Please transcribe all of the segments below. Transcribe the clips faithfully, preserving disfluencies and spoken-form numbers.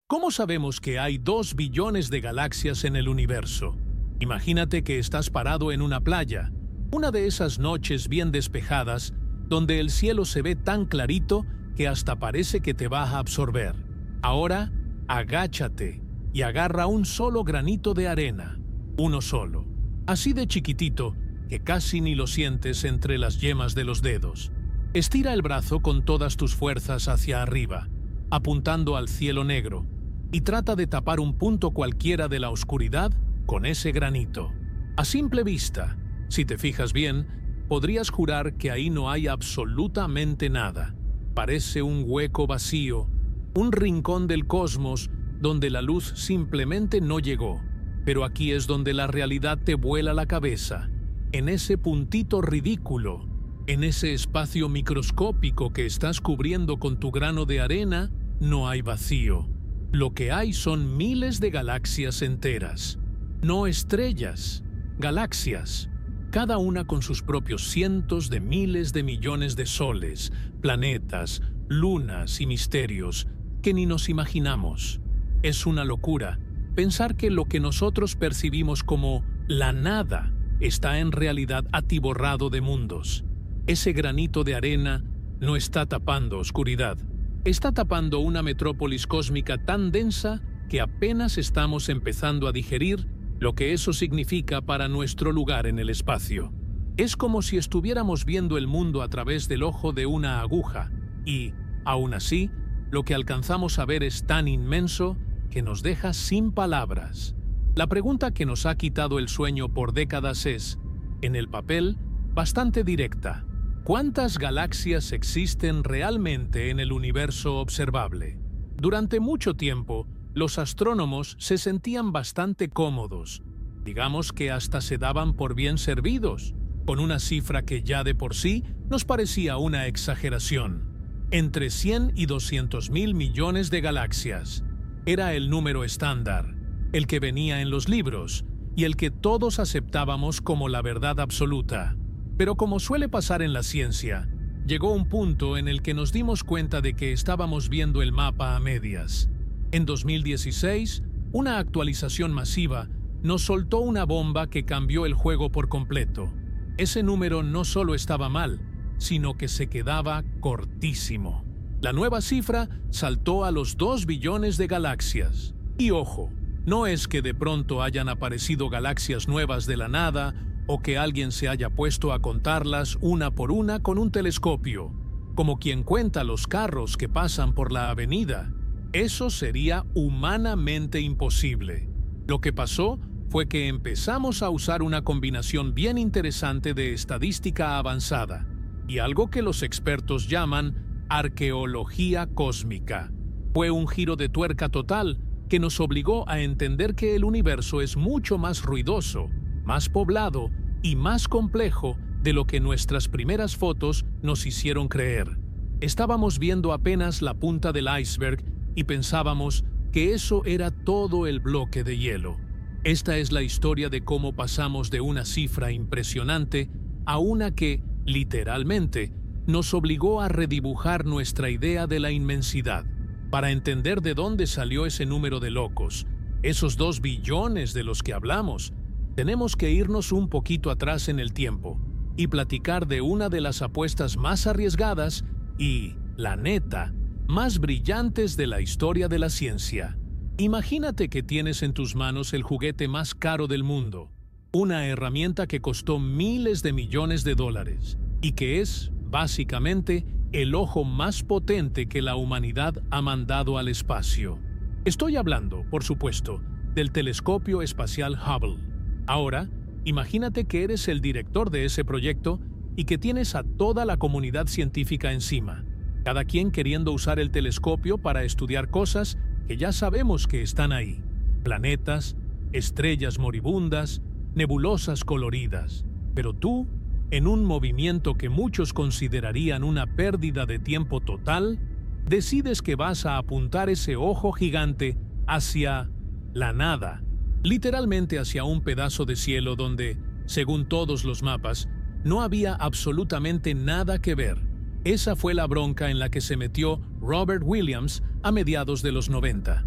¿Cómo sabemos que hay dos billones de galaxias en el universo? Imagínate que estás parado en una playa, una de esas noches bien despejadas, donde el cielo se ve tan clarito que hasta parece que te va a absorber. Ahora, agáchate y agarra un solo granito de arena, uno solo, así de chiquitito que casi ni lo sientes entre las yemas de los dedos. Estira el brazo con todas tus fuerzas hacia arriba, apuntando al cielo negro, y trata de tapar un punto cualquiera de la oscuridad con ese granito. A simple vista, si te fijas bien, podrías jurar que ahí no hay absolutamente nada. Parece un hueco vacío, un rincón del cosmos donde la luz simplemente no llegó. Pero aquí es donde la realidad te vuela la cabeza, en ese puntito ridículo, en ese espacio microscópico que estás cubriendo con tu grano de arena, no hay vacío. Lo que hay son miles de galaxias enteras. No estrellas, galaxias, cada una con sus propios cientos de miles de millones de soles, planetas, lunas y misterios que ni nos imaginamos. Es una locura pensar que lo que nosotros percibimos como la nada está en realidad atiborrado de mundos. Ese granito de arena no está tapando oscuridad. Está tapando una metrópolis cósmica tan densa que apenas estamos empezando a digerir lo que eso significa para nuestro lugar en el espacio. Es como si estuviéramos viendo el mundo a través del ojo de una aguja y, aún así, lo que alcanzamos a ver es tan inmenso que nos deja sin palabras. La pregunta que nos ha quitado el sueño por décadas es, en el papel, bastante directa. ¿Cuántas galaxias existen realmente en el universo observable? Durante mucho tiempo, los astrónomos se sentían bastante cómodos, digamos que hasta se daban por bien servidos, con una cifra que ya de por sí nos parecía una exageración. Entre cien y doscientos mil millones de galaxias. Era el número estándar, el que venía en los libros y el que todos aceptábamos como la verdad absoluta. Pero como suele pasar en la ciencia, llegó un punto en el que nos dimos cuenta de que estábamos viendo el mapa a medias. En dos mil dieciséis, una actualización masiva nos soltó una bomba que cambió el juego por completo. Ese número no solo estaba mal, sino que se quedaba cortísimo. La nueva cifra saltó a los dos billones de galaxias. Y ojo, no es que de pronto hayan aparecido galaxias nuevas de la nada o que alguien se haya puesto a contarlas una por una con un telescopio, como quien cuenta los carros que pasan por la avenida. Eso sería humanamente imposible. Lo que pasó fue que empezamos a usar una combinación bien interesante de estadística avanzada y algo que los expertos llaman arqueología cósmica. Fue un giro de tuerca total que nos obligó a entender que el universo es mucho más ruidoso, más poblado y más complejo de lo que nuestras primeras fotos nos hicieron creer. Estábamos viendo apenas la punta del iceberg y pensábamos que eso era todo el bloque de hielo. Esta es la historia de cómo pasamos de una cifra impresionante a una que, literalmente, nos obligó a redibujar nuestra idea de la inmensidad. Para entender de dónde salió ese número de locos, esos dos billones de los que hablamos, tenemos que irnos un poquito atrás en el tiempo y platicar de una de las apuestas más arriesgadas y, la neta, más brillantes de la historia de la ciencia. Imagínate que tienes en tus manos el juguete más caro del mundo, una herramienta que costó miles de millones de dólares y que es, básicamente, el ojo más potente que la humanidad ha mandado al espacio. Estoy hablando, por supuesto, del telescopio espacial Hubble. Ahora, imagínate que eres el director de ese proyecto y que tienes a toda la comunidad científica encima, cada quien queriendo usar el telescopio para estudiar cosas que ya sabemos que están ahí. Planetas, estrellas moribundas, nebulosas coloridas. Pero tú, en un movimiento que muchos considerarían una pérdida de tiempo total, decides que vas a apuntar ese ojo gigante hacia la nada, literalmente hacia un pedazo de cielo donde, según todos los mapas, no había absolutamente nada que ver. Esa fue la bronca en la que se metió Robert Williams a mediados de los noventa.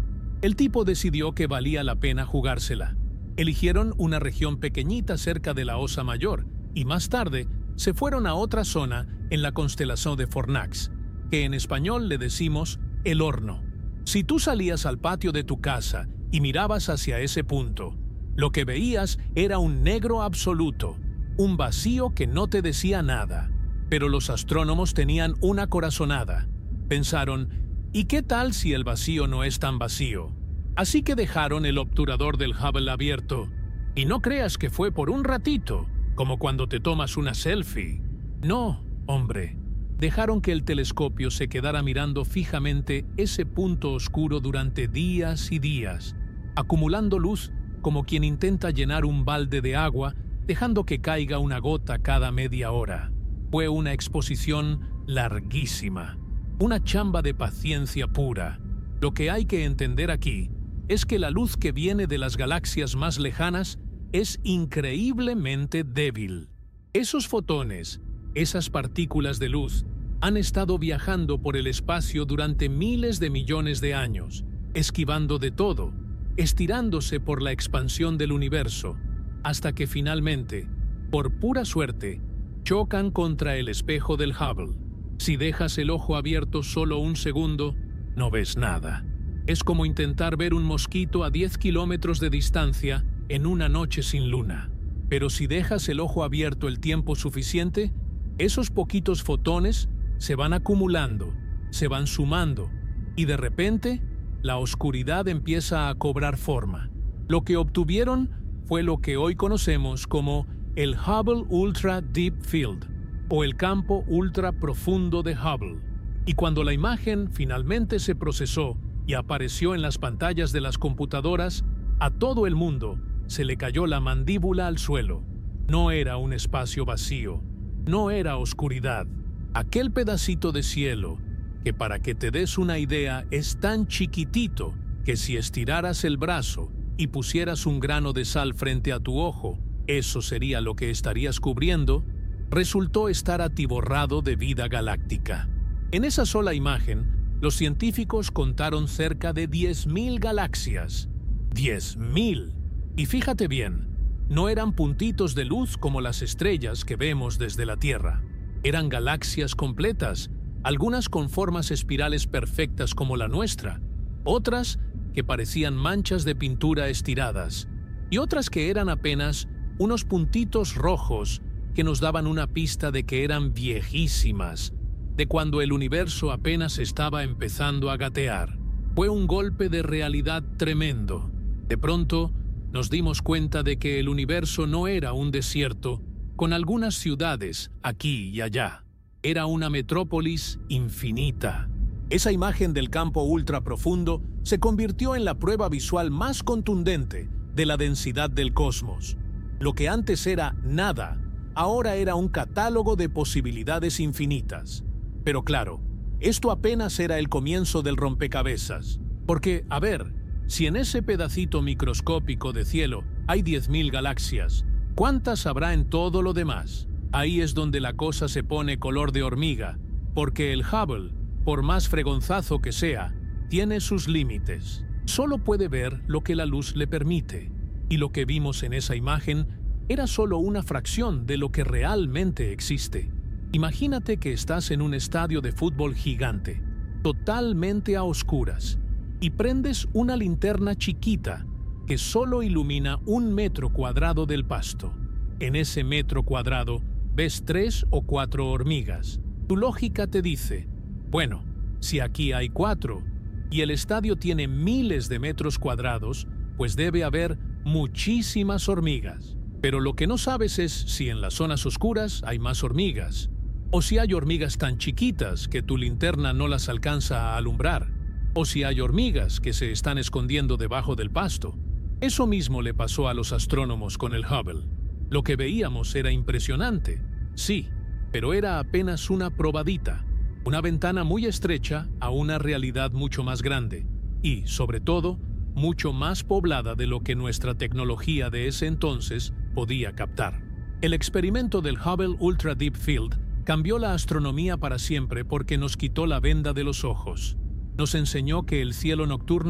El tipo decidió que valía la pena jugársela. Eligieron una región pequeñita cerca de la Osa Mayor y más tarde se fueron a otra zona en la constelación de Fornax, que en español le decimos el horno. Si tú salías al patio de tu casa y mirabas hacia ese punto, lo que veías era un negro absoluto, un vacío que no te decía nada. Pero los astrónomos tenían una corazonada. Pensaron, ¿y qué tal si el vacío no es tan vacío? Así que dejaron el obturador del Hubble abierto. Y no creas que fue por un ratito, como cuando te tomas una selfie. No, hombre. Dejaron que el telescopio se quedara mirando fijamente ese punto oscuro durante días y días, acumulando luz como quien intenta llenar un balde de agua, dejando que caiga una gota cada media hora. Fue una exposición larguísima, una chamba de paciencia pura. Lo que hay que entender aquí es que la luz que viene de las galaxias más lejanas es increíblemente débil. Esos fotones, esas partículas de luz, han estado viajando por el espacio durante miles de millones de años, esquivando de todo, estirándose por la expansión del universo, hasta que finalmente, por pura suerte, chocan contra el espejo del Hubble. Si dejas el ojo abierto solo un segundo, no ves nada. Es como intentar ver un mosquito a diez kilómetros de distancia en una noche sin luna. Pero si dejas el ojo abierto el tiempo suficiente, esos poquitos fotones se van acumulando, se van sumando, y de repente, la oscuridad empieza a cobrar forma. Lo que obtuvieron fue lo que hoy conocemos como el Hubble Ultra Deep Field, o el campo ultra profundo de Hubble. Y cuando la imagen finalmente se procesó y apareció en las pantallas de las computadoras, a todo el mundo se le cayó la mandíbula al suelo. No era un espacio vacío, no era oscuridad. Aquel pedacito de cielo, que para que te des una idea es tan chiquitito que si estiraras el brazo y pusieras un grano de sal frente a tu ojo, eso sería lo que estarías cubriendo, resultó estar atiborrado de vida galáctica. En esa sola imagen, los científicos contaron cerca de diez mil galaxias. ¡diez mil! Y fíjate bien, no eran puntitos de luz como las estrellas que vemos desde la Tierra. Eran galaxias completas, algunas con formas espirales perfectas como la nuestra, otras que parecían manchas de pintura estiradas, y otras que eran apenas unos puntitos rojos que nos daban una pista de que eran viejísimas, de cuando el universo apenas estaba empezando a gatear. Fue un golpe de realidad tremendo. De pronto, nos dimos cuenta de que el universo no era un desierto, con algunas ciudades aquí y allá. Era una metrópolis infinita. Esa imagen del campo ultraprofundo se convirtió en la prueba visual más contundente de la densidad del cosmos. Lo que antes era nada, ahora era un catálogo de posibilidades infinitas. Pero claro, esto apenas era el comienzo del rompecabezas. Porque, a ver, si en ese pedacito microscópico de cielo hay diez mil galaxias, ¿cuántas habrá en todo lo demás? Ahí es donde la cosa se pone color de hormiga, porque el Hubble, por más fregonzazo que sea, tiene sus límites. Solo puede ver lo que la luz le permite, y lo que vimos en esa imagen era solo una fracción de lo que realmente existe. Imagínate que estás en un estadio de fútbol gigante, totalmente a oscuras, y prendes una linterna chiquita que solo ilumina un metro cuadrado del pasto. En ese metro cuadrado ves tres o cuatro hormigas. Tu lógica te dice, bueno, si aquí hay cuatro y el estadio tiene miles de metros cuadrados, pues debe haber muchísimas hormigas. Pero lo que no sabes es si en las zonas oscuras hay más hormigas, o si hay hormigas tan chiquitas que tu linterna no las alcanza a alumbrar, o si hay hormigas que se están escondiendo debajo del pasto. Eso mismo le pasó a los astrónomos con el Hubble. Lo que veíamos era impresionante, sí, pero era apenas una probadita, una ventana muy estrecha a una realidad mucho más grande y, sobre todo, mucho más poblada de lo que nuestra tecnología de ese entonces podía captar. El experimento del Hubble Ultra Deep Field cambió la astronomía para siempre porque nos quitó la venda de los ojos. Nos enseñó que el cielo nocturno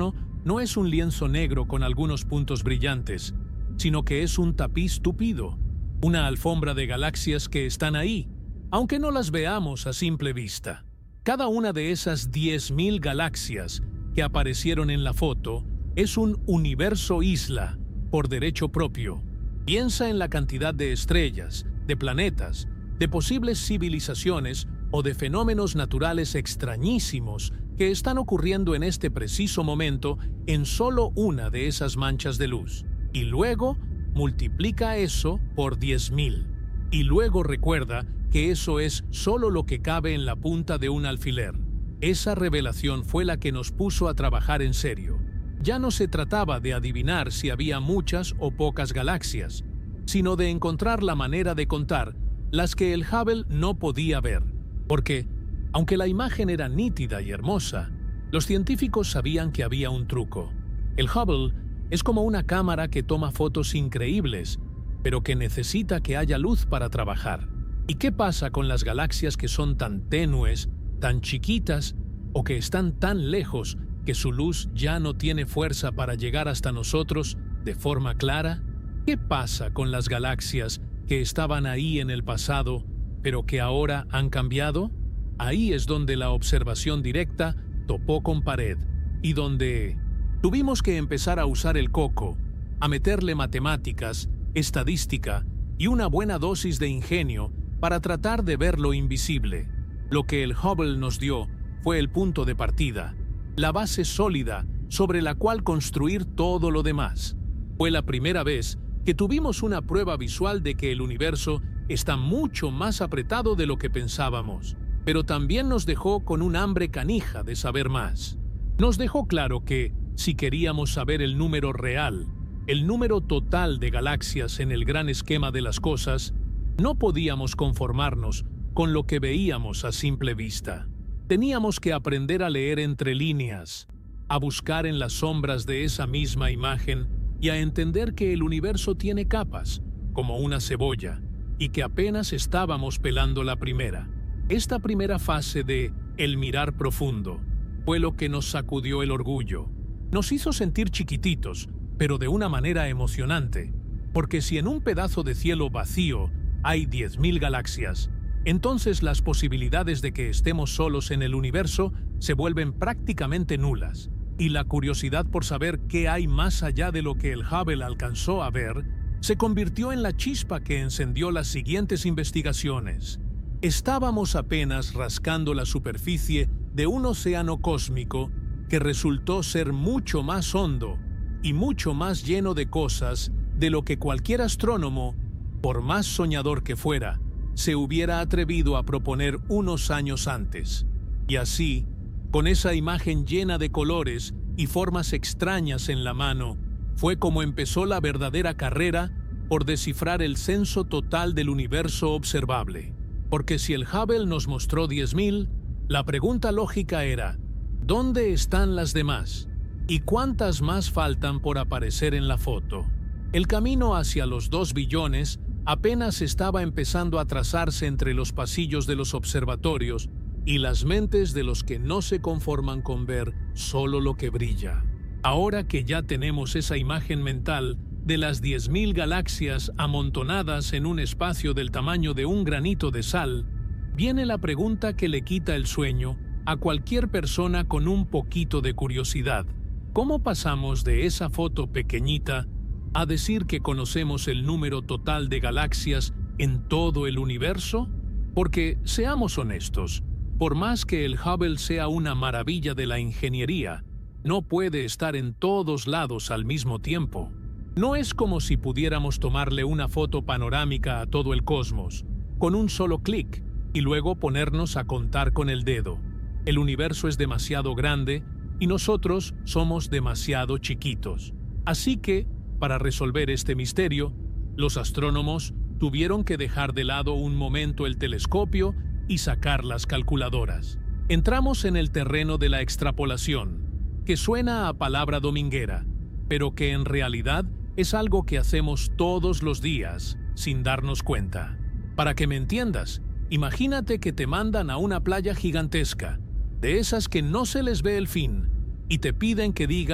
no es un lienzo negro con algunos puntos brillantes, sino que es un tapiz tupido, una alfombra de galaxias que están ahí, aunque no las veamos a simple vista. Cada una de esas diez mil galaxias que aparecieron en la foto es un universo isla por derecho propio. Piensa en la cantidad de estrellas, de planetas, de posibles civilizaciones o de fenómenos naturales extrañísimos que están ocurriendo en este preciso momento en solo una de esas manchas de luz. Y luego multiplica eso por diez mil. Y luego recuerda que eso es solo lo que cabe en la punta de un alfiler. Esa revelación fue la que nos puso a trabajar en serio. Ya no se trataba de adivinar si había muchas o pocas galaxias, sino de encontrar la manera de contar las que el Hubble no podía ver. Porque, aunque la imagen era nítida y hermosa, los científicos sabían que había un truco. El Hubble es como una cámara que toma fotos increíbles, pero que necesita que haya luz para trabajar. ¿Y qué pasa con las galaxias que son tan tenues, tan chiquitas o que están tan lejos que su luz ya no tiene fuerza para llegar hasta nosotros de forma clara? ¿Qué pasa con las galaxias que estaban ahí en el pasado, pero que ahora han cambiado? Ahí es donde la observación directa topó con pared y donde tuvimos que empezar a usar el coco, a meterle matemáticas, estadística y una buena dosis de ingenio para tratar de ver lo invisible. Lo que el Hubble nos dio fue el punto de partida, la base sólida sobre la cual construir todo lo demás. Fue la primera vez que tuvimos una prueba visual de que el universo está mucho más apretado de lo que pensábamos, pero también nos dejó con un hambre canija de saber más. Nos dejó claro que, si queríamos saber el número real, el número total de galaxias en el gran esquema de las cosas, no podíamos conformarnos con lo que veíamos a simple vista. Teníamos que aprender a leer entre líneas, a buscar en las sombras de esa misma imagen y a entender que el universo tiene capas, como una cebolla, y que apenas estábamos pelando la primera. Esta primera fase de el mirar profundo fue lo que nos sacudió el orgullo. Nos hizo sentir chiquititos, pero de una manera emocionante, porque si en un pedazo de cielo vacío hay diez mil galaxias, entonces las posibilidades de que estemos solos en el universo se vuelven prácticamente nulas, y la curiosidad por saber qué hay más allá de lo que el Hubble alcanzó a ver se convirtió en la chispa que encendió las siguientes investigaciones. Estábamos apenas rascando la superficie de un océano cósmico que resultó ser mucho más hondo y mucho más lleno de cosas de lo que cualquier astrónomo, por más soñador que fuera, se hubiera atrevido a proponer unos años antes. Y así, con esa imagen llena de colores y formas extrañas en la mano, fue como empezó la verdadera carrera por descifrar el censo total del universo observable. Porque si el Hubble nos mostró diez mil, la pregunta lógica era, ¿dónde están las demás? ¿Y cuántas más faltan por aparecer en la foto? El camino hacia los dos billones apenas estaba empezando a trazarse entre los pasillos de los observatorios y las mentes de los que no se conforman con ver solo lo que brilla. Ahora que ya tenemos esa imagen mental de las diez mil galaxias amontonadas en un espacio del tamaño de un granito de sal, viene la pregunta que le quita el sueño a cualquier persona con un poquito de curiosidad. ¿Cómo pasamos de esa foto pequeñita a decir que conocemos el número total de galaxias en todo el universo? Porque, seamos honestos, por más que el Hubble sea una maravilla de la ingeniería, no puede estar en todos lados al mismo tiempo. No es como si pudiéramos tomarle una foto panorámica a todo el cosmos, con un solo clic, y luego ponernos a contar con el dedo. El universo es demasiado grande y nosotros somos demasiado chiquitos. Así que, para resolver este misterio, los astrónomos tuvieron que dejar de lado un momento el telescopio y sacar las calculadoras. Entramos en el terreno de la extrapolación, que suena a palabra dominguera, pero que en realidad es algo que hacemos todos los días sin darnos cuenta. Para que me entiendas, imagínate que te mandan a una playa gigantesca, de esas que no se les ve el fin, y te piden que digas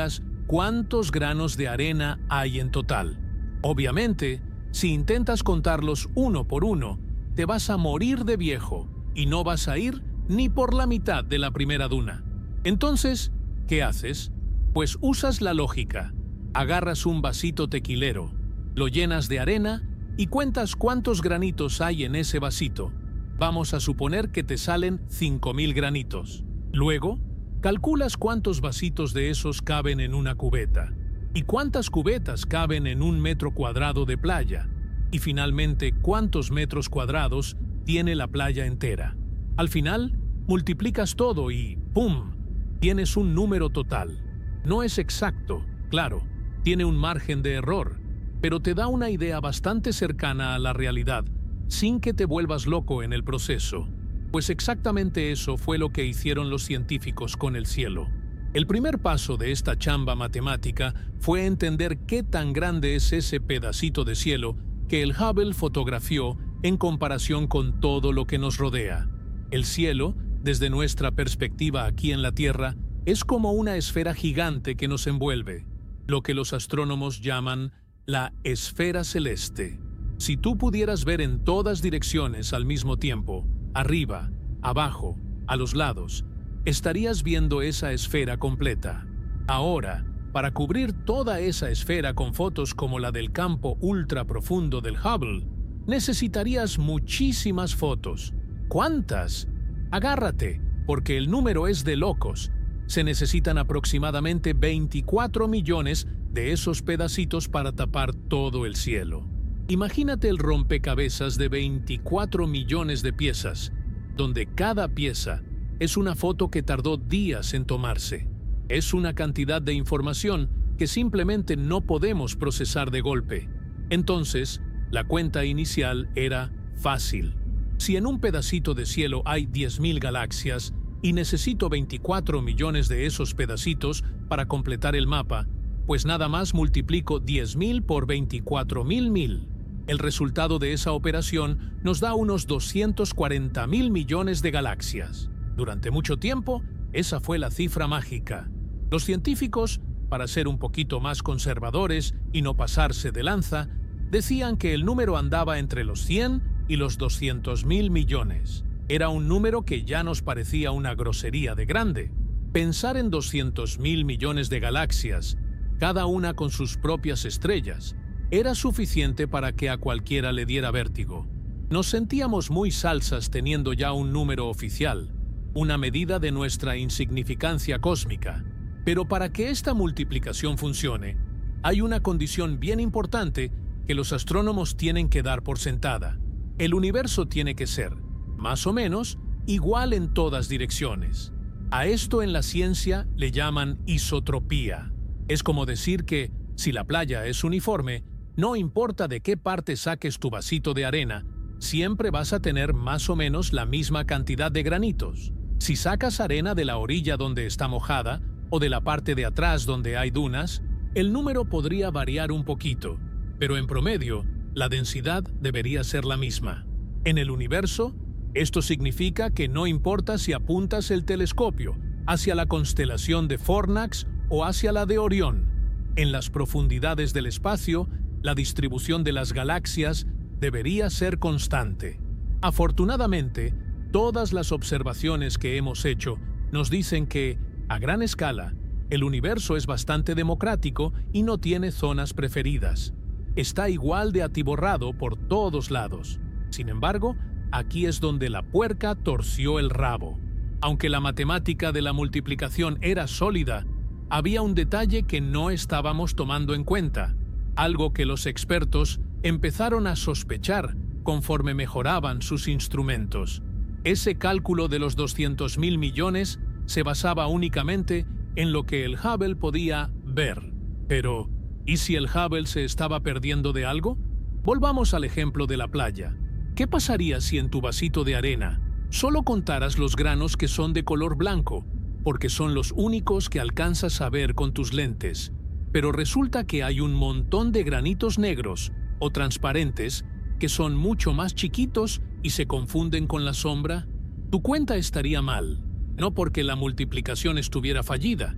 cuántos granos de arena hay en total. Obviamente, si intentas contarlos uno por uno, te vas a morir de viejo y no vas a ir ni por la mitad de la primera duna. Entonces, ¿qué haces? Pues usas la lógica. Agarras un vasito tequilero, lo llenas de arena y cuentas cuántos granitos hay en ese vasito. Vamos a suponer que te salen cinco mil granitos. Luego, calculas cuántos vasitos de esos caben en una cubeta y cuántas cubetas caben en un metro cuadrado de playa y finalmente cuántos metros cuadrados tiene la playa entera. Al final, multiplicas todo y ¡pum!, tienes un número total. No es exacto, claro, tiene un margen de error, pero te da una idea bastante cercana a la realidad, sin que te vuelvas loco en el proceso. Pues exactamente eso fue lo que hicieron los científicos con el cielo. El primer paso de esta chamba matemática fue entender qué tan grande es ese pedacito de cielo que el Hubble fotografió en comparación con todo lo que nos rodea. El cielo, desde nuestra perspectiva aquí en la Tierra, es como una esfera gigante que nos envuelve, lo que los astrónomos llaman la esfera celeste. Si tú pudieras ver en todas direcciones al mismo tiempo, arriba, abajo, a los lados, estarías viendo esa esfera completa. Ahora, para cubrir toda esa esfera con fotos como la del campo ultra profundo del Hubble, necesitarías muchísimas fotos. ¿Cuántas? Agárrate, porque el número es de locos. Se necesitan aproximadamente veinticuatro millones de esos pedacitos para tapar todo el cielo. Imagínate el rompecabezas de veinticuatro millones de piezas, donde cada pieza es una foto que tardó días en tomarse. Es una cantidad de información que simplemente no podemos procesar de golpe. Entonces, la cuenta inicial era fácil. Si en un pedacito de cielo hay diez mil galaxias y necesito veinticuatro millones de esos pedacitos para completar el mapa, pues nada más multiplico diez mil por veinticuatro mil mil. El resultado de esa operación nos da unos doscientos cuarenta mil millones de galaxias. Durante mucho tiempo, esa fue la cifra mágica. Los científicos, para ser un poquito más conservadores y no pasarse de lanza, decían que el número andaba entre los cien y los doscientos mil millones. Era un número que ya nos parecía una grosería de grande. Pensar en doscientos mil millones de galaxias, cada una con sus propias estrellas, era suficiente para que a cualquiera le diera vértigo. Nos sentíamos muy salsas teniendo ya un número oficial, una medida de nuestra insignificancia cósmica. Pero para que esta multiplicación funcione, hay una condición bien importante que los astrónomos tienen que dar por sentada. El universo tiene que ser, más o menos, igual en todas direcciones. A esto en la ciencia le llaman isotropía. Es como decir que, si la playa es uniforme, no importa de qué parte saques tu vasito de arena, siempre vas a tener más o menos la misma cantidad de granitos. Si sacas arena de la orilla donde está mojada, o de la parte de atrás donde hay dunas, el número podría variar un poquito, pero en promedio, la densidad debería ser la misma. En el universo, esto significa que no importa si apuntas el telescopio hacia la constelación de Fornax o hacia la de Orión. En las profundidades del espacio, la distribución de las galaxias debería ser constante. Afortunadamente, todas las observaciones que hemos hecho nos dicen que, a gran escala, el universo es bastante democrático y no tiene zonas preferidas. Está igual de atiborrado por todos lados. Sin embargo, aquí es donde la puerca torció el rabo. Aunque la matemática de la multiplicación era sólida, había un detalle que no estábamos tomando en cuenta, algo que los expertos empezaron a sospechar conforme mejoraban sus instrumentos. Ese cálculo de los doscientos mil millones se basaba únicamente en lo que el Hubble podía ver. Pero, ¿y si el Hubble se estaba perdiendo de algo? Volvamos al ejemplo de la playa. ¿Qué pasaría si en tu vasito de arena solo contaras los granos que son de color blanco, porque son los únicos que alcanzas a ver con tus lentes? Pero resulta que hay un montón de granitos negros o transparentes que son mucho más chiquitos y se confunden con la sombra. Tu cuenta estaría mal, no porque la multiplicación estuviera fallida,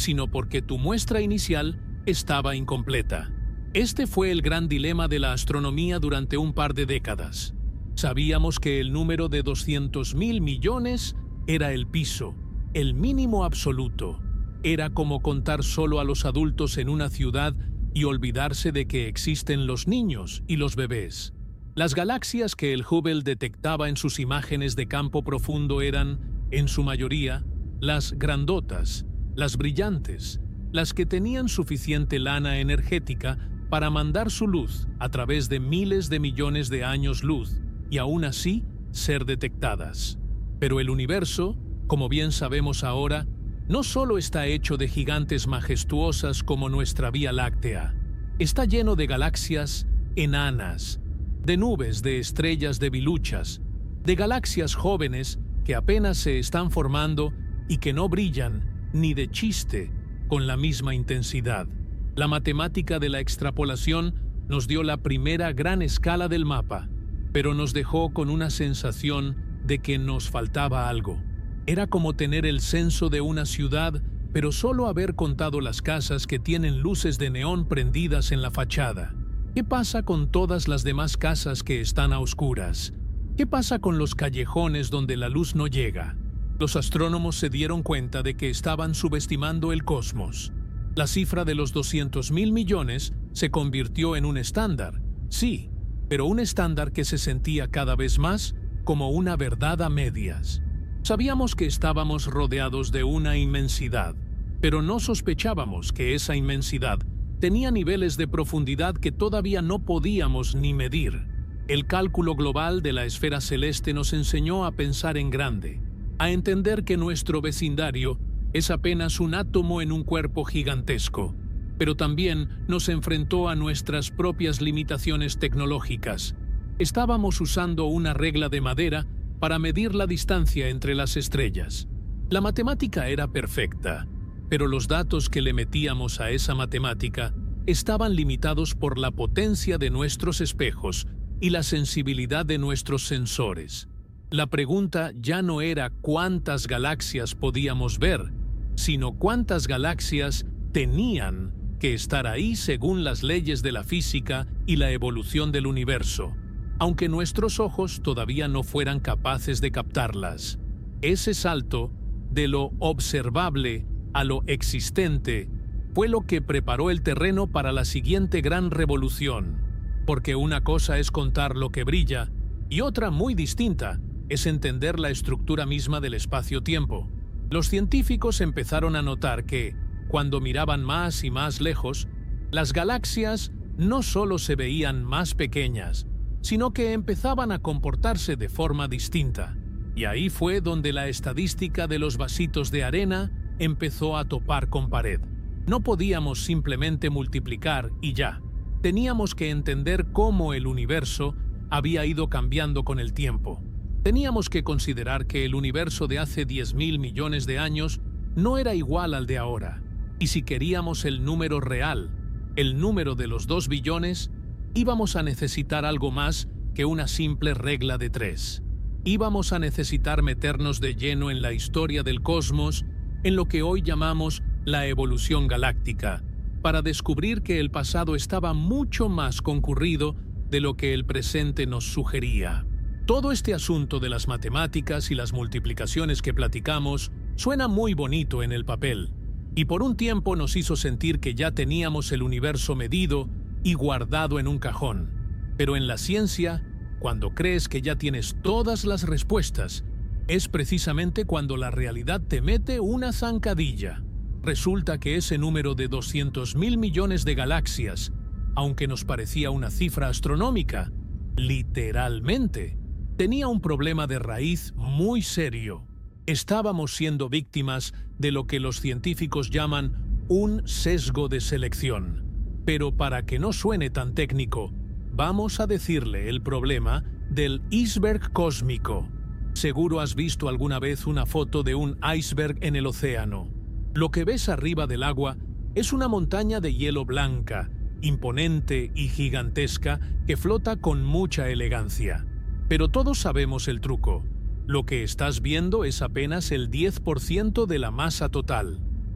sino porque tu muestra inicial estaba incompleta. Este fue el gran dilema de la astronomía durante un par de décadas. Sabíamos que el número de doscientos mil millones era el piso, el mínimo absoluto. Era como contar solo a los adultos en una ciudad y olvidarse de que existen los niños y los bebés. Las galaxias que el Hubble detectaba en sus imágenes de campo profundo eran, en su mayoría, las grandotas, las brillantes, las que tenían suficiente lana energética para mandar su luz a través de miles de millones de años luz y aún así ser detectadas. Pero el universo, como bien sabemos ahora, no solo está hecho de gigantes majestuosas como nuestra Vía Láctea, está lleno de galaxias enanas, de nubes de estrellas debiluchas, de galaxias jóvenes que apenas se están formando y que no brillan ni de chiste con la misma intensidad. La matemática de la extrapolación nos dio la primera gran escala del mapa, pero nos dejó con una sensación de que nos faltaba algo. Era como tener el censo de una ciudad, pero solo haber contado las casas que tienen luces de neón prendidas en la fachada. ¿Qué pasa con todas las demás casas que están a oscuras? ¿Qué pasa con los callejones donde la luz no llega? Los astrónomos se dieron cuenta de que estaban subestimando el cosmos. La cifra de los doscientos mil millones se convirtió en un estándar, sí, pero un estándar que se sentía cada vez más como una verdad a medias. Sabíamos que estábamos rodeados de una inmensidad, pero no sospechábamos que esa inmensidad tenía niveles de profundidad que todavía no podíamos ni medir. El cálculo global de la esfera celeste nos enseñó a pensar en grande, a entender que nuestro vecindario es apenas un átomo en un cuerpo gigantesco, pero también nos enfrentó a nuestras propias limitaciones tecnológicas. Estábamos usando una regla de madera para medir la distancia entre las estrellas. La matemática era perfecta, pero los datos que le metíamos a esa matemática estaban limitados por la potencia de nuestros espejos y la sensibilidad de nuestros sensores. La pregunta ya no era cuántas galaxias podíamos ver, sino cuántas galaxias tenían que estar ahí según las leyes de la física y la evolución del universo, aunque nuestros ojos todavía no fueran capaces de captarlas. Ese salto de lo observable a lo existente fue lo que preparó el terreno para la siguiente gran revolución, porque una cosa es contar lo que brilla y otra muy distinta es entender la estructura misma del espacio-tiempo. Los científicos empezaron a notar que, cuando miraban más y más lejos, las galaxias no solo se veían más pequeñas, sino que empezaban a comportarse de forma distinta. Y ahí fue donde la estadística de los vasitos de arena empezó a topar con pared. No podíamos simplemente multiplicar y ya. Teníamos que entender cómo el universo había ido cambiando con el tiempo. Teníamos que considerar que el universo de hace diez mil millones de años no era igual al de ahora. Y si queríamos el número real, el número de los dos billones, íbamos a necesitar algo más que una simple regla de tres. Íbamos a necesitar meternos de lleno en la historia del cosmos, en lo que hoy llamamos la evolución galáctica, para descubrir que el pasado estaba mucho más concurrido de lo que el presente nos sugería. Todo este asunto de las matemáticas y las multiplicaciones que platicamos suena muy bonito en el papel, y por un tiempo nos hizo sentir que ya teníamos el universo medido y guardado en un cajón. Pero en la ciencia, cuando crees que ya tienes todas las respuestas, es precisamente cuando la realidad te mete una zancadilla. Resulta que ese número de doscientos mil millones de galaxias, aunque nos parecía una cifra astronómica, literalmente, tenía un problema de raíz muy serio. Estábamos siendo víctimas de lo que los científicos llaman un sesgo de selección. Pero para que no suene tan técnico, vamos a decirle el problema del iceberg cósmico. Seguro has visto alguna vez una foto de un iceberg en el océano. Lo que ves arriba del agua es una montaña de hielo blanca, imponente y gigantesca que flota con mucha elegancia. Pero todos sabemos el truco. Lo que estás viendo es apenas el diez por ciento de la masa total.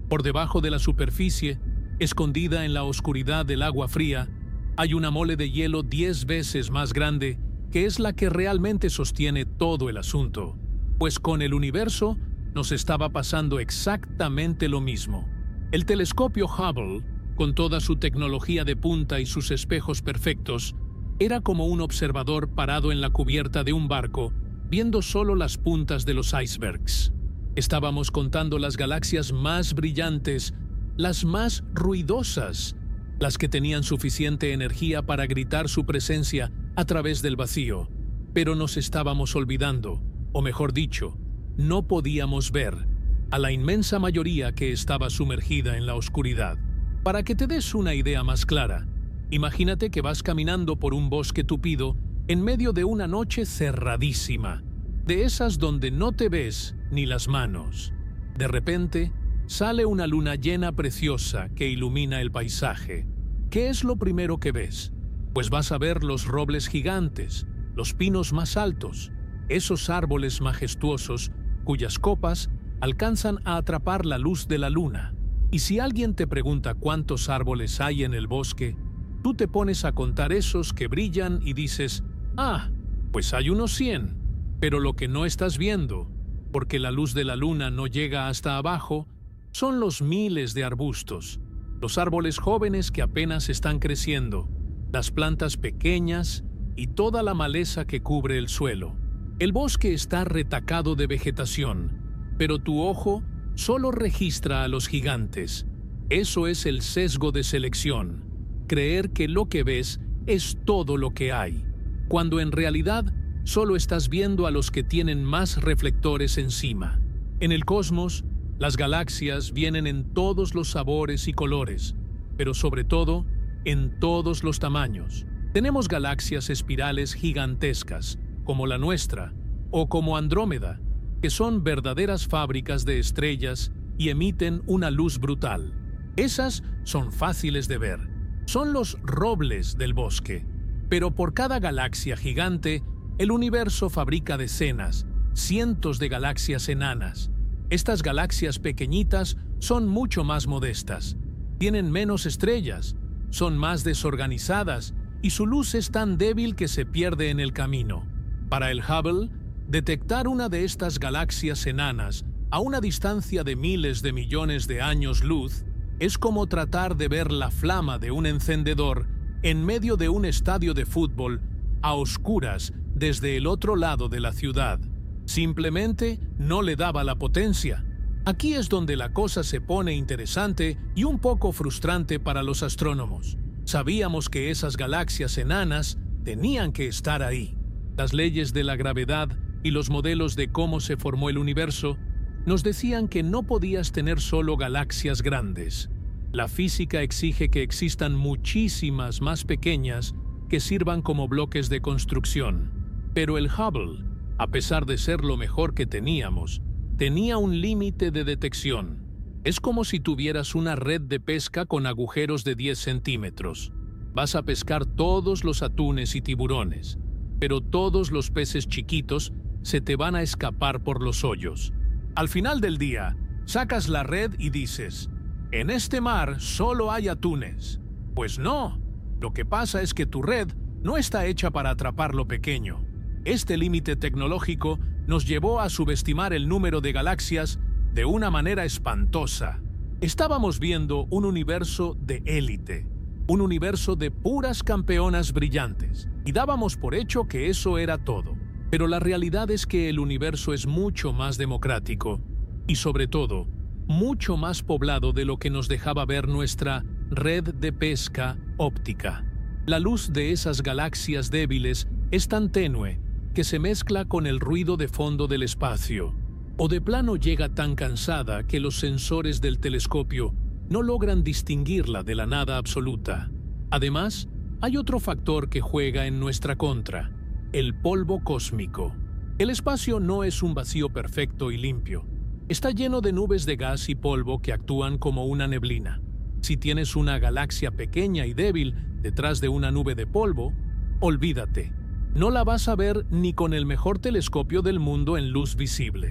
Por debajo de la superficie, escondida en la oscuridad del agua fría, hay una mole de hielo diez veces más grande que es la que realmente sostiene todo el asunto. Pues con el universo nos estaba pasando exactamente lo mismo. El telescopio Hubble, con toda su tecnología de punta y sus espejos perfectos, era como un observador parado en la cubierta de un barco, viendo solo las puntas de los icebergs. Estábamos contando las galaxias más brillantes, las más ruidosas, las que tenían suficiente energía para gritar su presencia a través del vacío, pero nos estábamos olvidando, o mejor dicho, no podíamos ver a la inmensa mayoría que estaba sumergida en la oscuridad. Para que te des una idea más clara, imagínate que vas caminando por un bosque tupido en medio de una noche cerradísima, de esas donde no te ves ni las manos. De repente, sale una luna llena preciosa que ilumina el paisaje. ¿Qué es lo primero que ves? Pues vas a ver los robles gigantes, los pinos más altos, esos árboles majestuosos cuyas copas alcanzan a atrapar la luz de la luna. Y si alguien te pregunta cuántos árboles hay en el bosque, tú te pones a contar esos que brillan y dices, ah, pues hay unos cien. Pero lo que no estás viendo, porque la luz de la luna no llega hasta abajo, son los miles de arbustos, los árboles jóvenes que apenas están creciendo, las plantas pequeñas y toda la maleza que cubre el suelo. El bosque está retacado de vegetación, pero tu ojo solo registra a los gigantes. Eso es el sesgo de selección, creer que lo que ves es todo lo que hay, cuando en realidad solo estás viendo a los que tienen más reflectores encima. En el cosmos, las galaxias vienen en todos los sabores y colores, pero sobre todo, en todos los tamaños. Tenemos galaxias espirales gigantescas, como la nuestra, o como Andrómeda, que son verdaderas fábricas de estrellas y emiten una luz brutal. Esas son fáciles de ver. Son los robles del bosque. Pero por cada galaxia gigante, el universo fabrica decenas, cientos de galaxias enanas. Estas galaxias pequeñitas son mucho más modestas, tienen menos estrellas, son más desorganizadas y su luz es tan débil que se pierde en el camino. Para el Hubble, detectar una de estas galaxias enanas a una distancia de miles de millones de años luz es como tratar de ver la flama de un encendedor en medio de un estadio de fútbol a oscuras desde el otro lado de la ciudad. Simplemente no le daba la potencia. Aquí es donde la cosa se pone interesante y un poco frustrante para los astrónomos. Sabíamos que esas galaxias enanas tenían que estar ahí. Las leyes de la gravedad y los modelos de cómo se formó el universo nos decían que no podías tener solo galaxias grandes. La física exige que existan muchísimas más pequeñas que sirvan como bloques de construcción. Pero el Hubble, a pesar de ser lo mejor que teníamos, tenía un límite de detección. Es como si tuvieras una red de pesca con agujeros de diez centímetros. Vas a pescar todos los atunes y tiburones, pero todos los peces chiquitos se te van a escapar por los hoyos. Al final del día, sacas la red y dices, en este mar solo hay atunes. Pues no, lo que pasa es que tu red no está hecha para atrapar lo pequeño. Este límite tecnológico nos llevó a subestimar el número de galaxias de una manera espantosa. Estábamos viendo un universo de élite, un universo de puras campeonas brillantes, y dábamos por hecho que eso era todo. Pero la realidad es que el universo es mucho más democrático y, sobre todo, mucho más poblado de lo que nos dejaba ver nuestra red de pesca óptica. La luz de esas galaxias débiles es tan tenue que se mezcla con el ruido de fondo del espacio, o de plano llega tan cansada que los sensores del telescopio no logran distinguirla de la nada absoluta. Además, hay otro factor que juega en nuestra contra: el polvo cósmico. El espacio no es un vacío perfecto y limpio. Está lleno de nubes de gas y polvo que actúan como una neblina. Si tienes una galaxia pequeña y débil detrás de una nube de polvo, olvídate. No la vas a ver ni con el mejor telescopio del mundo en luz visible.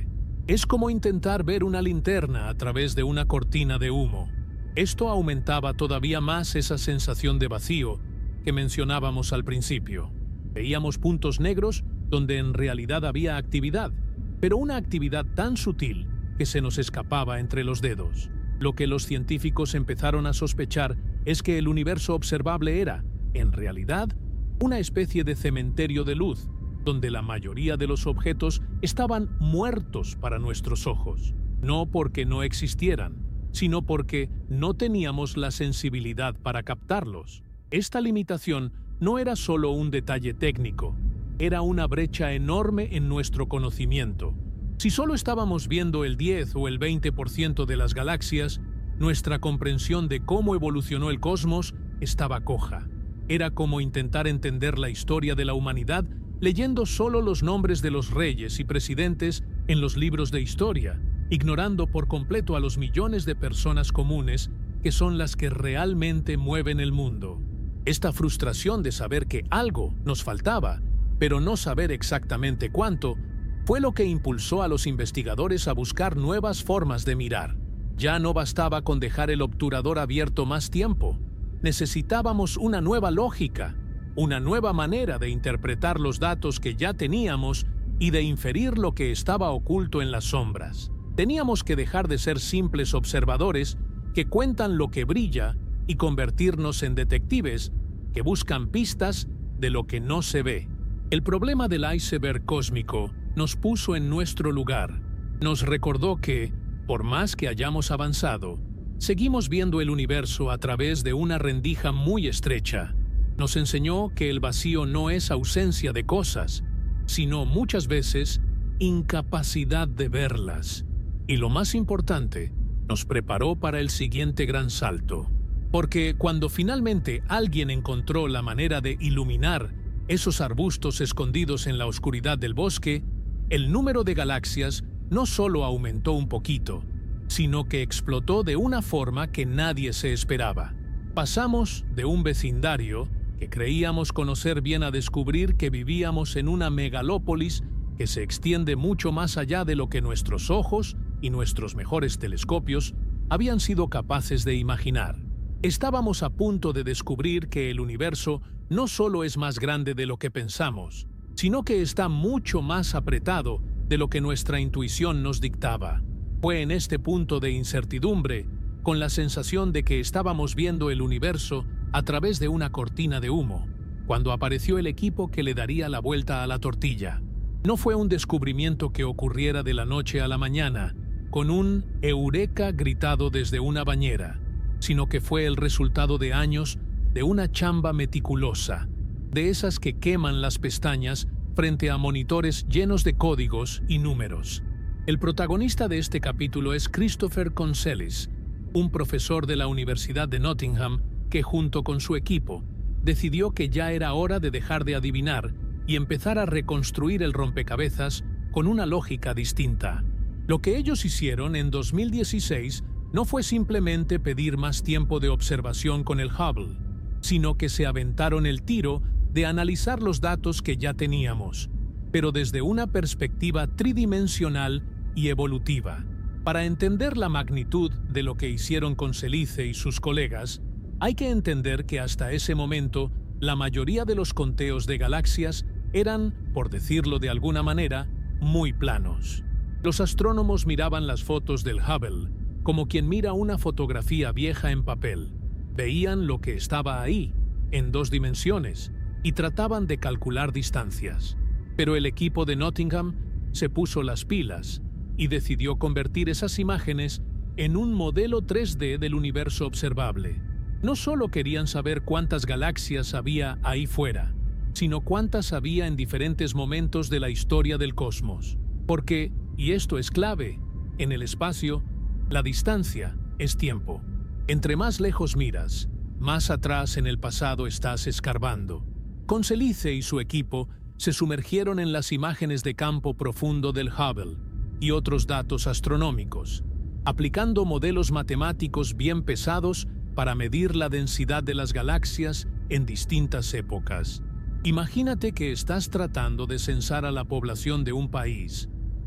Es como intentar ver una linterna a través de una cortina de humo. Esto aumentaba todavía más esa sensación de vacío que mencionábamos al principio. Veíamos puntos negros donde en realidad había actividad, pero una actividad tan sutil que se nos escapaba entre los dedos. Lo que los científicos empezaron a sospechar es que el universo observable era, en realidad, una especie de cementerio de luz, donde la mayoría de los objetos estaban muertos para nuestros ojos, no porque no existieran, sino porque no teníamos la sensibilidad para captarlos. Esta limitación no era solo un detalle técnico, era una brecha enorme en nuestro conocimiento. Si solo estábamos viendo el diez o el veinte por ciento de las galaxias, nuestra comprensión de cómo evolucionó el cosmos estaba coja. Era como intentar entender la historia de la humanidad leyendo solo los nombres de los reyes y presidentes en los libros de historia, ignorando por completo a los millones de personas comunes que son las que realmente mueven el mundo. Esta frustración de saber que algo nos faltaba, pero no saber exactamente cuánto, fue lo que impulsó a los investigadores a buscar nuevas formas de mirar. Ya no bastaba con dejar el obturador abierto más tiempo. Necesitábamos una nueva lógica, una nueva manera de interpretar los datos que ya teníamos y de inferir lo que estaba oculto en las sombras. Teníamos que dejar de ser simples observadores que cuentan lo que brilla y convertirnos en detectives que buscan pistas de lo que no se ve. El problema del iceberg cósmico nos puso en nuestro lugar. Nos recordó que, por más que hayamos avanzado, seguimos viendo el universo a través de una rendija muy estrecha. Nos enseñó que el vacío no es ausencia de cosas, sino muchas veces incapacidad de verlas. Y lo más importante, nos preparó para el siguiente gran salto. Porque cuando finalmente alguien encontró la manera de iluminar esos arbustos escondidos en la oscuridad del bosque, el número de galaxias no solo aumentó un poquito, sino que explotó de una forma que nadie se esperaba. Pasamos de un vecindario que creíamos conocer bien a descubrir que vivíamos en una megalópolis que se extiende mucho más allá de lo que nuestros ojos y nuestros mejores telescopios habían sido capaces de imaginar. Estábamos a punto de descubrir que el universo no solo es más grande de lo que pensamos, sino que está mucho más apretado de lo que nuestra intuición nos dictaba. Fue en este punto de incertidumbre, con la sensación de que estábamos viendo el universo a través de una cortina de humo, cuando apareció el equipo que le daría la vuelta a la tortilla. No fue un descubrimiento que ocurriera de la noche a la mañana, con un eureka gritado desde una bañera, sino que fue el resultado de años de una chamba meticulosa, de esas que queman las pestañas frente a monitores llenos de códigos y números. El protagonista de este capítulo es Christopher Consellis, un profesor de la Universidad de Nottingham que junto con su equipo decidió que ya era hora de dejar de adivinar y empezar a reconstruir el rompecabezas con una lógica distinta. Lo que ellos hicieron en dos mil dieciséis no fue simplemente pedir más tiempo de observación con el Hubble, sino que se aventaron el tiro de analizar los datos que ya teníamos, pero desde una perspectiva tridimensional y evolutiva. Para entender la magnitud de lo que hicieron Consellis y sus colegas, hay que entender que hasta ese momento la mayoría de los conteos de galaxias eran, por decirlo de alguna manera, muy planos. Los astrónomos miraban las fotos del Hubble como quien mira una fotografía vieja en papel. Veían lo que estaba ahí, en dos dimensiones, y trataban de calcular distancias. Pero el equipo de Nottingham se puso las pilas y decidió convertir esas imágenes en un modelo tres D del universo observable. No solo querían saber cuántas galaxias había ahí fuera, sino cuántas había en diferentes momentos de la historia del cosmos. Porque, y esto es clave, en el espacio, la distancia es tiempo. Entre más lejos miras, más atrás en el pasado estás escarbando. Consellis y su equipo se sumergieron en las imágenes de campo profundo del Hubble y otros datos astronómicos, aplicando modelos matemáticos bien pesados para medir la densidad de las galaxias en distintas épocas. Imagínate que estás tratando de censar a la población de un país,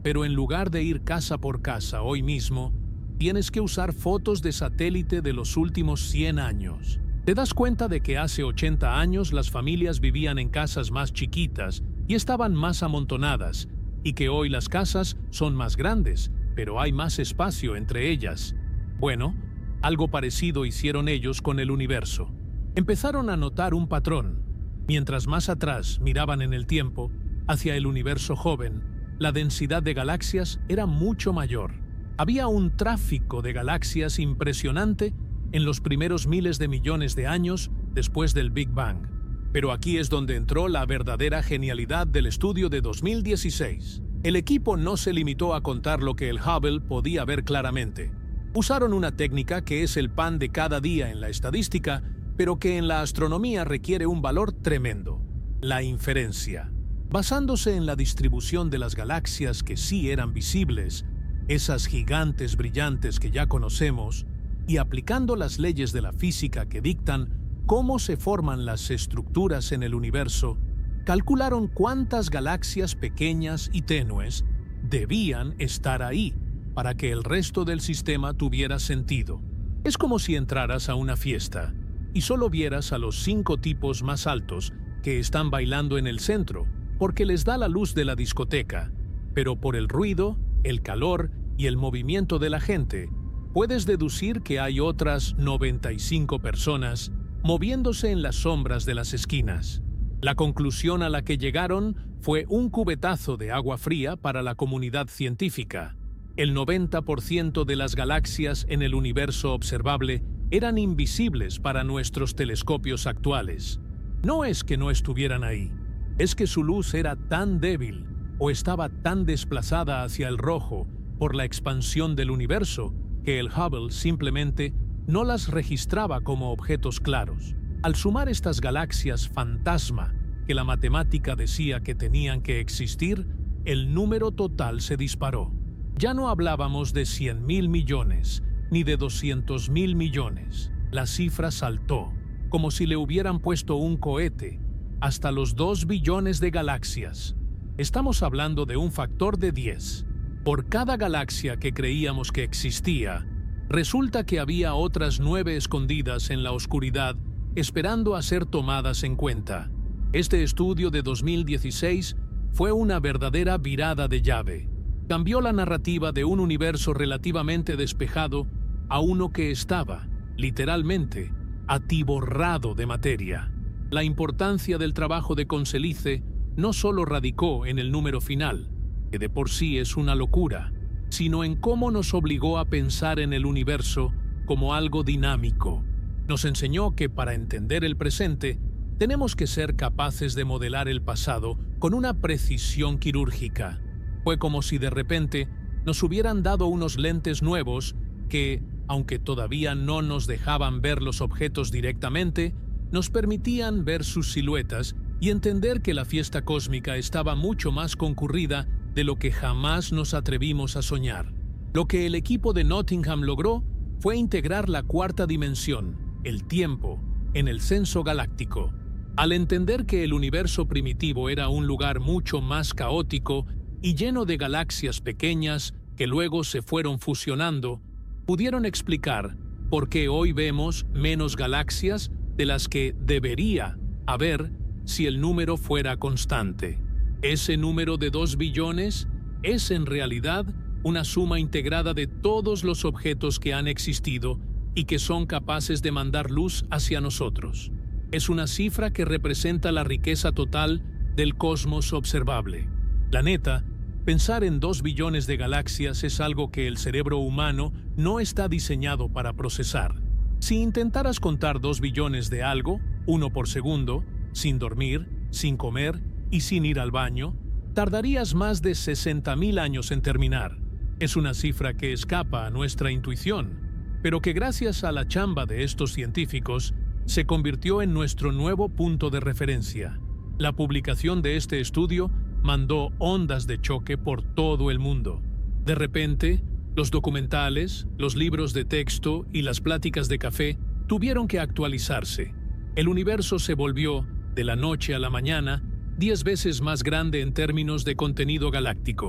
pero en lugar de ir casa por casa hoy mismo, tienes que usar fotos de satélite de los últimos cien años. Te das cuenta de que hace ochenta años las familias vivían en casas más chiquitas y estaban más amontonadas, y que hoy las casas son más grandes, pero hay más espacio entre ellas. Bueno, algo parecido hicieron ellos con el universo. Empezaron a notar un patrón. Mientras más atrás miraban en el tiempo, hacia el universo joven, la densidad de galaxias era mucho mayor. Había un tráfico de galaxias impresionante en los primeros miles de millones de años después del Big Bang. Pero aquí es donde entró la verdadera genialidad del estudio de dos mil dieciséis. El equipo no se limitó a contar lo que el Hubble podía ver claramente. Usaron una técnica que es el pan de cada día en la estadística, pero que en la astronomía requiere un valor tremendo: la inferencia. Basándose en la distribución de las galaxias que sí eran visibles, esas gigantes brillantes que ya conocemos, y aplicando las leyes de la física que dictan cómo se forman las estructuras en el universo, calcularon cuántas galaxias pequeñas y tenues debían estar ahí para que el resto del sistema tuviera sentido. Es como si entraras a una fiesta y solo vieras a los cinco tipos más altos que están bailando en el centro, porque les da la luz de la discoteca, pero por el ruido, el calor y el movimiento de la gente, puedes deducir que hay otras noventa y cinco personas moviéndose en las sombras de las esquinas. La conclusión a la que llegaron fue un cubetazo de agua fría para la comunidad científica. El noventa por ciento de las galaxias en el universo observable eran invisibles para nuestros telescopios actuales. No es que no estuvieran ahí, es que su luz era tan débil o estaba tan desplazada hacia el rojo por la expansión del universo que el Hubble simplemente no las registraba como objetos claros. Al sumar estas galaxias fantasma que la matemática decía que tenían que existir, el número total se disparó. Ya no hablábamos de cien mil millones, ni de doscientos mil millones. La cifra saltó, como si le hubieran puesto un cohete, hasta los dos billones de galaxias. Estamos hablando de un factor de diez. Por cada galaxia que creíamos que existía, resulta que había otras nueve escondidas en la oscuridad esperando a ser tomadas en cuenta. Este estudio de dos mil dieciséis fue una verdadera virada de llave. Cambió la narrativa de un universo relativamente despejado a uno que estaba, literalmente, atiborrado de materia. La importancia del trabajo de Conselice no solo radicó en el número final, que de por sí es una locura, sino en cómo nos obligó a pensar en el universo como algo dinámico. Nos enseñó que para entender el presente, tenemos que ser capaces de modelar el pasado con una precisión quirúrgica. Fue como si de repente nos hubieran dado unos lentes nuevos que, aunque todavía no nos dejaban ver los objetos directamente, nos permitían ver sus siluetas y entender que la fiesta cósmica estaba mucho más concurrida de lo que jamás nos atrevimos a soñar. Lo que el equipo de Nottingham logró fue integrar la cuarta dimensión, el tiempo, en el censo galáctico. Al entender que el universo primitivo era un lugar mucho más caótico y lleno de galaxias pequeñas que luego se fueron fusionando, pudieron explicar por qué hoy vemos menos galaxias de las que debería haber si el número fuera constante. Ese número de dos billones es en realidad una suma integrada de todos los objetos que han existido y que son capaces de mandar luz hacia nosotros. Es una cifra que representa la riqueza total del cosmos observable. La neta, pensar en dos billones de galaxias es algo que el cerebro humano no está diseñado para procesar. Si intentaras contar dos billones de algo, uno por segundo, sin dormir, sin comer y sin ir al baño, tardarías más de sesenta mil años en terminar. Es una cifra que escapa a nuestra intuición, pero que gracias a la chamba de estos científicos se convirtió en nuestro nuevo punto de referencia. La publicación de este estudio mandó ondas de choque por todo el mundo. De repente, los documentales, los libros de texto y las pláticas de café tuvieron que actualizarse. El universo se volvió, de la noche a la mañana, diez veces más grande en términos de contenido galáctico.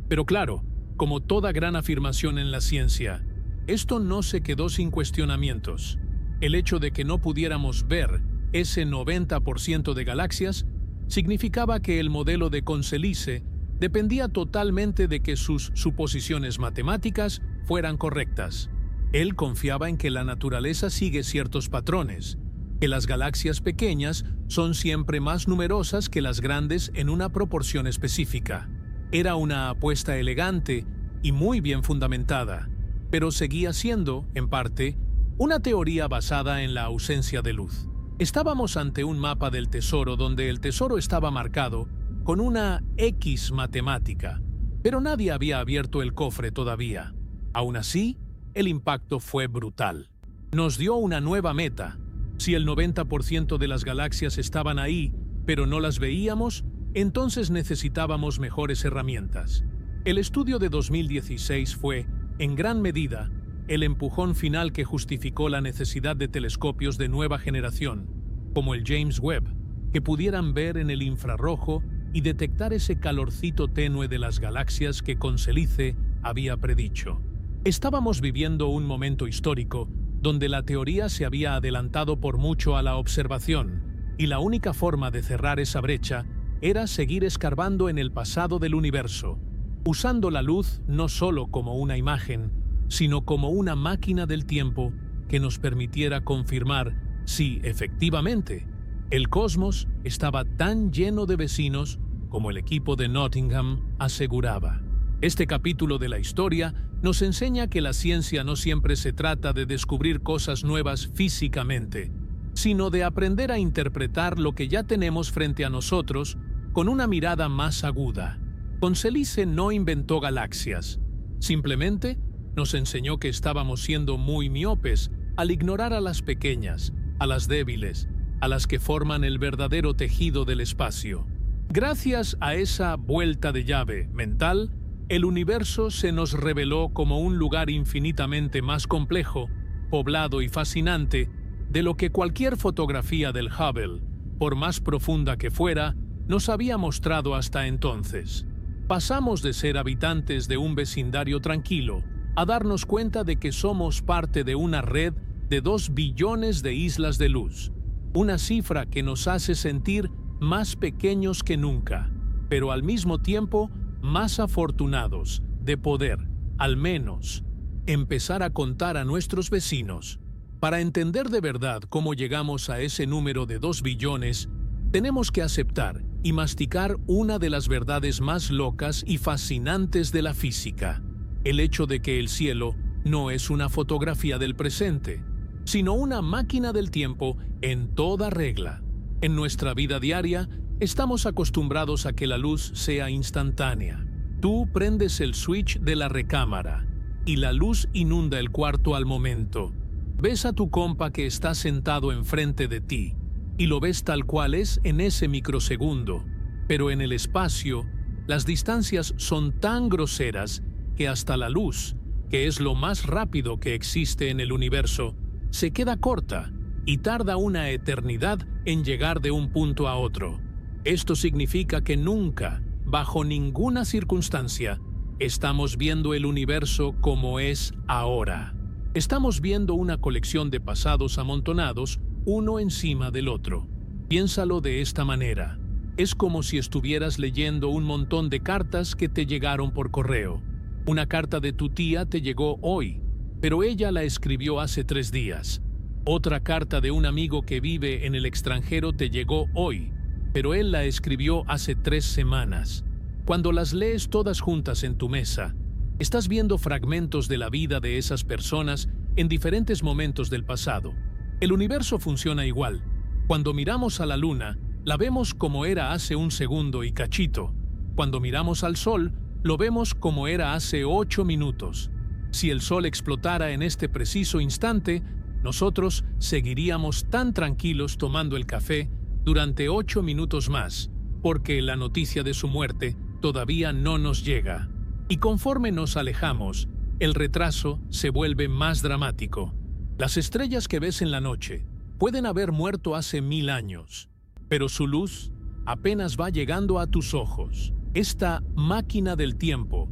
Pero claro, como toda gran afirmación en la ciencia, esto no se quedó sin cuestionamientos. El hecho de que no pudiéramos ver ese noventa por ciento de galaxias significaba que el modelo de Conselice dependía totalmente de que sus suposiciones matemáticas fueran correctas. Él confiaba en que la naturaleza sigue ciertos patrones, que las galaxias pequeñas son siempre más numerosas que las grandes en una proporción específica. Era una apuesta elegante y muy bien fundamentada, pero seguía siendo, en parte, una teoría basada en la ausencia de luz. Estábamos ante un mapa del tesoro donde el tesoro estaba marcado con una X matemática, pero nadie había abierto el cofre todavía. Aún así, el impacto fue brutal. Nos dio una nueva meta. Si el noventa por ciento de las galaxias estaban ahí, pero no las veíamos, entonces necesitábamos mejores herramientas. El estudio de dos mil dieciséis fue, en gran medida, el empujón final que justificó la necesidad de telescopios de nueva generación, como el James Webb, que pudieran ver en el infrarrojo y detectar ese calorcito tenue de las galaxias que Conselice había predicho. Estábamos viviendo un momento histórico donde la teoría se había adelantado por mucho a la observación, y la única forma de cerrar esa brecha era seguir escarbando en el pasado del universo, usando la luz no solo como una imagen, sino como una máquina del tiempo que nos permitiera confirmar si, efectivamente, el cosmos estaba tan lleno de vecinos como el equipo de Nottingham aseguraba. Este capítulo de la historia nos enseña que la ciencia no siempre se trata de descubrir cosas nuevas físicamente, sino de aprender a interpretar lo que ya tenemos frente a nosotros con una mirada más aguda. Conselice no inventó galaxias, simplemente nos enseñó que estábamos siendo muy miopes al ignorar a las pequeñas, a las débiles, a las que forman el verdadero tejido del espacio. Gracias a esa vuelta de llave mental, el universo se nos reveló como un lugar infinitamente más complejo, poblado y fascinante de lo que cualquier fotografía del Hubble, por más profunda que fuera, nos había mostrado hasta entonces. Pasamos de ser habitantes de un vecindario tranquilo a darnos cuenta de que somos parte de una red de dos billones de islas de luz, una cifra que nos hace sentir más pequeños que nunca, pero al mismo tiempo más afortunados de poder, al menos, empezar a contar a nuestros vecinos. Para entender de verdad cómo llegamos a ese número de dos billones, tenemos que aceptar y masticar una de las verdades más locas y fascinantes de la física: el hecho de que el cielo no es una fotografía del presente, sino una máquina del tiempo en toda regla. En nuestra vida diaria, estamos acostumbrados a que la luz sea instantánea. Tú prendes el switch de la recámara y la luz inunda el cuarto al momento. Ves a tu compa que está sentado enfrente de ti y lo ves tal cual es en ese microsegundo, pero en el espacio, las distancias son tan groseras que hasta la luz, que es lo más rápido que existe en el universo, se queda corta y tarda una eternidad en llegar de un punto a otro. Esto significa que nunca, bajo ninguna circunstancia, estamos viendo el universo como es ahora. Estamos viendo una colección de pasados amontonados, uno encima del otro. Piénsalo de esta manera. Es como si estuvieras leyendo un montón de cartas que te llegaron por correo. Una carta de tu tía te llegó hoy, pero ella la escribió hace tres días. Otra carta de un amigo que vive en el extranjero te llegó hoy, pero él la escribió hace tres semanas. Cuando las lees todas juntas en tu mesa, estás viendo fragmentos de la vida de esas personas en diferentes momentos del pasado. El universo funciona igual. Cuando miramos a la luna, la vemos como era hace un segundo y cachito. Cuando miramos al sol, lo vemos como era hace ocho minutos. Si el sol explotara en este preciso instante, nosotros seguiríamos tan tranquilos tomando el café durante ocho minutos más, porque la noticia de su muerte todavía no nos llega. Y conforme nos alejamos, el retraso se vuelve más dramático. Las estrellas que ves en la noche pueden haber muerto hace mil años, pero su luz apenas va llegando a tus ojos. Esta máquina del tiempo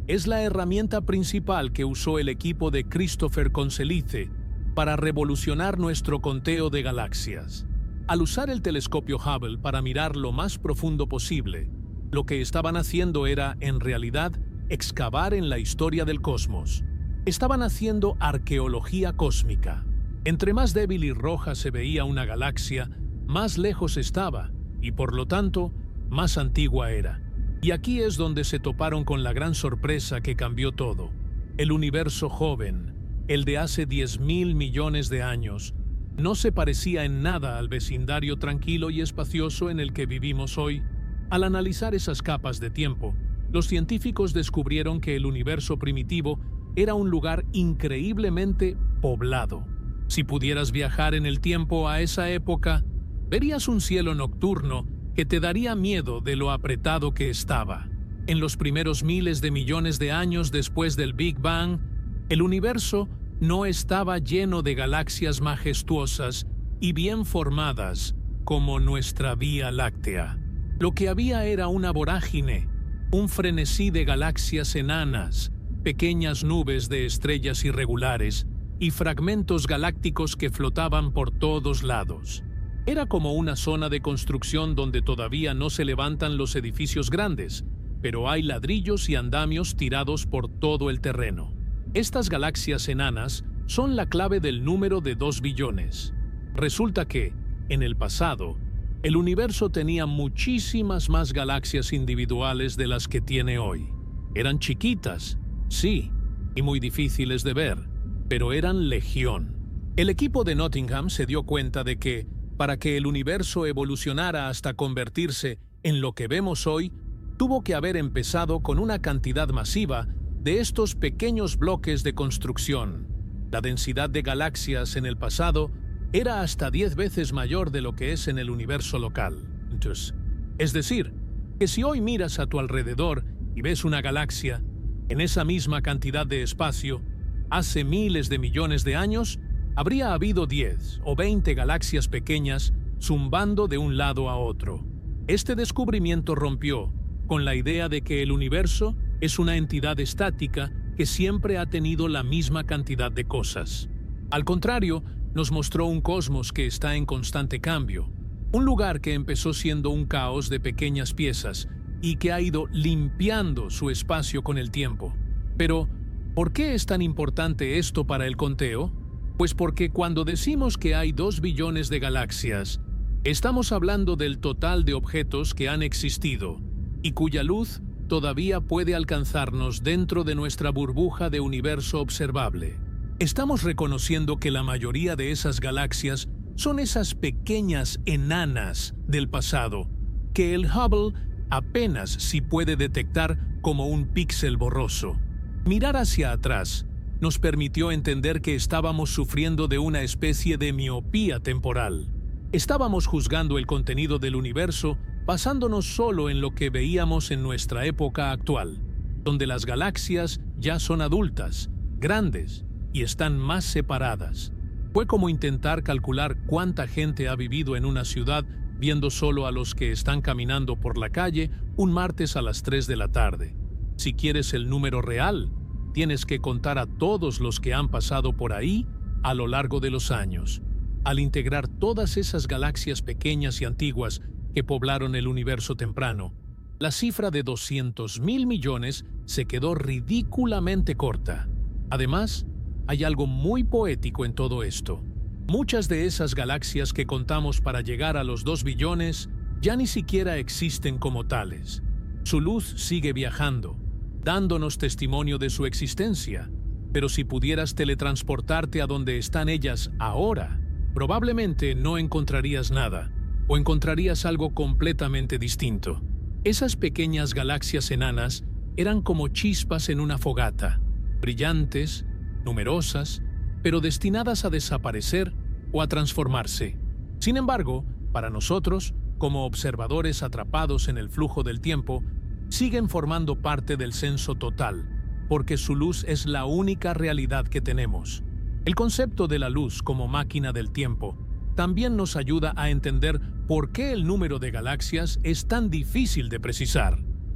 es la herramienta principal que usó el equipo de Christopher Conselice para revolucionar nuestro conteo de galaxias. Al usar el telescopio Hubble para mirar lo más profundo posible, lo que estaban haciendo era, en realidad, excavar en la historia del cosmos. Estaban haciendo arqueología cósmica. Entre más débil y roja se veía una galaxia, más lejos estaba y, por lo tanto, más antigua era. Y aquí es donde se toparon con la gran sorpresa que cambió todo. El universo joven, el de hace diez mil millones de años, no se parecía en nada al vecindario tranquilo y espacioso en el que vivimos hoy. Al analizar esas capas de tiempo, los científicos descubrieron que el universo primitivo era un lugar increíblemente poblado. Si pudieras viajar en el tiempo a esa época, verías un cielo nocturno que te daría miedo de lo apretado que estaba. En los primeros miles de millones de años después del Big Bang, el universo no estaba lleno de galaxias majestuosas y bien formadas como nuestra Vía Láctea. Lo que había era una vorágine, un frenesí de galaxias enanas, pequeñas nubes de estrellas irregulares y fragmentos galácticos que flotaban por todos lados. Era como una zona de construcción donde todavía no se levantan los edificios grandes, pero hay ladrillos y andamios tirados por todo el terreno. Estas galaxias enanas son la clave del número de dos billones. Resulta que, en el pasado, el universo tenía muchísimas más galaxias individuales de las que tiene hoy. Eran chiquitas, sí, y muy difíciles de ver, pero eran legión. El equipo de Nottingham se dio cuenta de que, para que el universo evolucionara hasta convertirse en lo que vemos hoy, tuvo que haber empezado con una cantidad masiva de estos pequeños bloques de construcción. La densidad de galaxias en el pasado era hasta diez veces mayor de lo que es en el universo local. Entonces, es decir, que si hoy miras a tu alrededor y ves una galaxia, en esa misma cantidad de espacio, hace miles de millones de años, habría habido diez o veinte galaxias pequeñas zumbando de un lado a otro. Este descubrimiento rompió con la idea de que el universo es una entidad estática que siempre ha tenido la misma cantidad de cosas. Al contrario, nos mostró un cosmos que está en constante cambio, un lugar que empezó siendo un caos de pequeñas piezas y que ha ido limpiando su espacio con el tiempo. Pero, ¿por qué es tan importante esto para el conteo? Pues porque cuando decimos que hay dos billones de galaxias, estamos hablando del total de objetos que han existido y cuya luz todavía puede alcanzarnos dentro de nuestra burbuja de universo observable. Estamos reconociendo que la mayoría de esas galaxias son esas pequeñas enanas del pasado, que el Hubble apenas si puede detectar como un píxel borroso. Mirar hacia atrás nos permitió entender que estábamos sufriendo de una especie de miopía temporal. Estábamos juzgando el contenido del universo basándonos solo en lo que veíamos en nuestra época actual, donde las galaxias ya son adultas, grandes y están más separadas. Fue como intentar calcular cuánta gente ha vivido en una ciudad viendo solo a los que están caminando por la calle un martes a las tres de la tarde. Si quieres el número real, tienes que contar a todos los que han pasado por ahí a lo largo de los años. Al integrar todas esas galaxias pequeñas y antiguas que poblaron el universo temprano, la cifra de doscientos mil millones se quedó ridículamente corta. Además, hay algo muy poético en todo esto. Muchas de esas galaxias que contamos para llegar a los dos billones ya ni siquiera existen como tales. Su luz sigue viajando, dándonos testimonio de su existencia. Pero si pudieras teletransportarte a donde están ellas ahora, probablemente no encontrarías nada, o encontrarías algo completamente distinto. Esas pequeñas galaxias enanas eran como chispas en una fogata, brillantes, numerosas, pero destinadas a desaparecer o a transformarse. Sin embargo, para nosotros, como observadores atrapados en el flujo del tiempo, siguen formando parte del censo total, porque su luz es la única realidad que tenemos. El concepto de la luz como máquina del tiempo también nos ayuda a entender por qué el número de galaxias es tan difícil de precisar.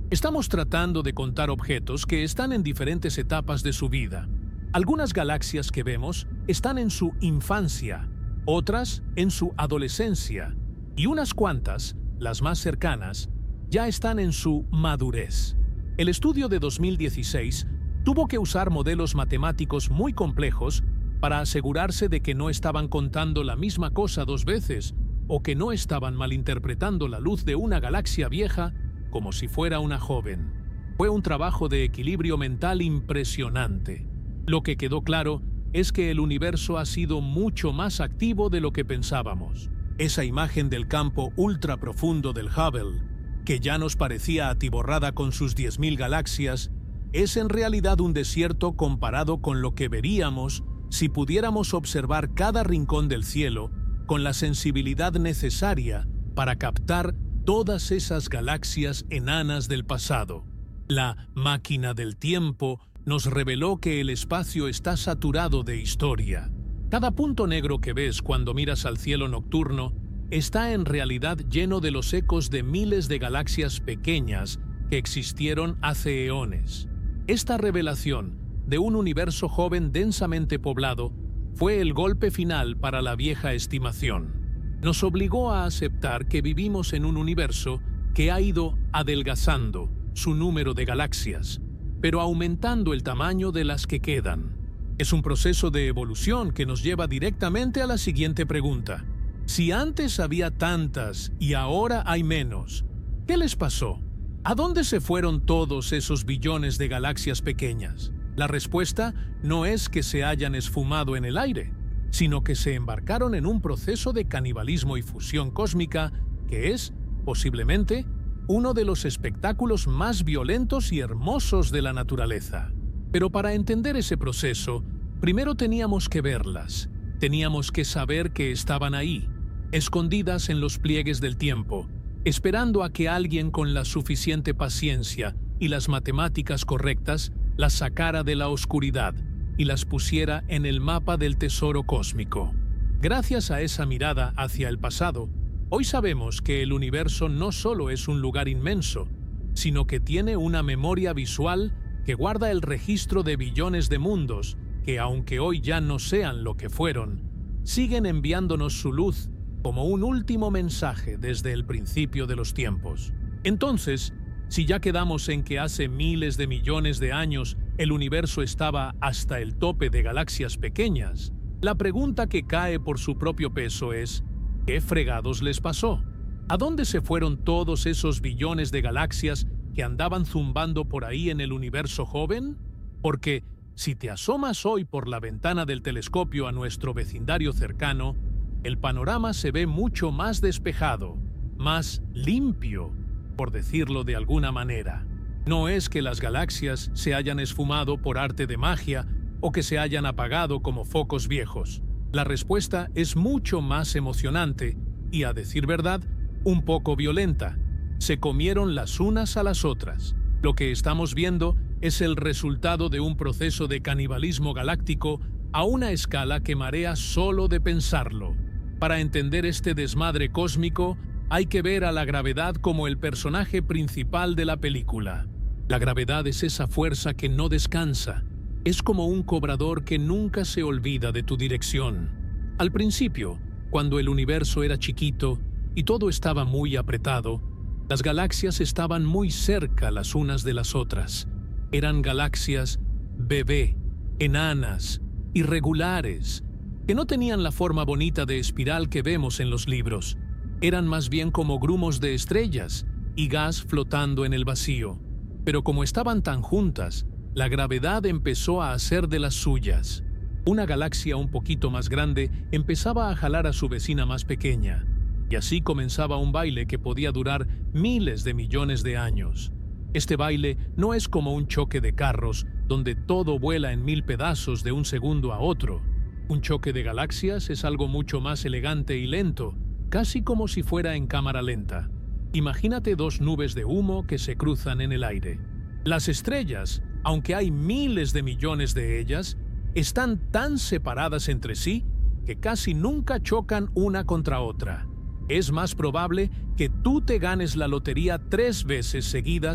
Estamos tratando de contar objetos que están en diferentes etapas de su vida. Algunas galaxias que vemos están en su infancia, otras en su adolescencia, y unas cuantas, las más cercanas, ya están en su madurez. El estudio de dos mil dieciséis tuvo que usar modelos matemáticos muy complejos para asegurarse de que no estaban contando la misma cosa dos veces o que no estaban malinterpretando la luz de una galaxia vieja como si fuera una joven. Fue un trabajo de equilibrio mental impresionante. Lo que quedó claro es que el universo ha sido mucho más activo de lo que pensábamos. Esa imagen del campo ultra profundo del Hubble, que ya nos parecía atiborrada con sus diez mil galaxias, es en realidad un desierto comparado con lo que veríamos si pudiéramos observar cada rincón del cielo con la sensibilidad necesaria para captar todas esas galaxias enanas del pasado. La máquina del tiempo nos reveló que el espacio está saturado de historia. Cada punto negro que ves cuando miras al cielo nocturno está en realidad lleno de los ecos de miles de galaxias pequeñas que existieron hace eones. Esta revelación de un universo joven densamente poblado fue el golpe final para la vieja estimación. Nos obligó a aceptar que vivimos en un universo que ha ido adelgazando su número de galaxias, pero aumentando el tamaño de las que quedan. Es un proceso de evolución que nos lleva directamente a la siguiente pregunta. Si antes había tantas y ahora hay menos, ¿qué les pasó? ¿A dónde se fueron todos esos billones de galaxias pequeñas? La respuesta no es que se hayan esfumado en el aire, sino que se embarcaron en un proceso de canibalismo y fusión cósmica que es, posiblemente, uno de los espectáculos más violentos y hermosos de la naturaleza. Pero para entender ese proceso, primero teníamos que verlas, teníamos que saber que estaban ahí, escondidas en los pliegues del tiempo, esperando a que alguien con la suficiente paciencia y las matemáticas correctas las sacara de la oscuridad y las pusiera en el mapa del tesoro cósmico. Gracias a esa mirada hacia el pasado, hoy sabemos que el universo no solo es un lugar inmenso, sino que tiene una memoria visual que guarda el registro de billones de mundos que, aunque hoy ya no sean lo que fueron, siguen enviándonos su luz como un último mensaje desde el principio de los tiempos. Entonces, si ya quedamos en que hace miles de millones de años el universo estaba hasta el tope de galaxias pequeñas, la pregunta que cae por su propio peso es, ¿qué fregados les pasó? ¿A dónde se fueron todos esos billones de galaxias que andaban zumbando por ahí en el universo joven? Porque si te asomas hoy por la ventana del telescopio a nuestro vecindario cercano, el panorama se ve mucho más despejado, más limpio, por decirlo de alguna manera. No es que las galaxias se hayan esfumado por arte de magia o que se hayan apagado como focos viejos. La respuesta es mucho más emocionante y, a decir verdad, un poco violenta. Se comieron las unas a las otras. Lo que estamos viendo es el resultado de un proceso de canibalismo galáctico a una escala que marea solo de pensarlo. Para entender este desmadre cósmico, hay que ver a la gravedad como el personaje principal de la película. La gravedad es esa fuerza que no descansa. Es como un cobrador que nunca se olvida de tu dirección. Al principio, cuando el universo era chiquito y todo estaba muy apretado, las galaxias estaban muy cerca las unas de las otras. Eran galaxias bebé, enanas, irregulares, que no tenían la forma bonita de espiral que vemos en los libros. Eran más bien como grumos de estrellas y gas flotando en el vacío. Pero como estaban tan juntas, la gravedad empezó a hacer de las suyas. Una galaxia un poquito más grande empezaba a jalar a su vecina más pequeña, y así comenzaba un baile que podía durar miles de millones de años. Este baile no es como un choque de carros, donde todo vuela en mil pedazos de un segundo a otro. Un choque de galaxias es algo mucho más elegante y lento, casi como si fuera en cámara lenta. Imagínate dos nubes de humo que se cruzan en el aire. Las estrellas, aunque hay miles de millones de ellas, están tan separadas entre sí que casi nunca chocan una contra otra. Es más probable que tú te ganes la lotería tres veces seguidas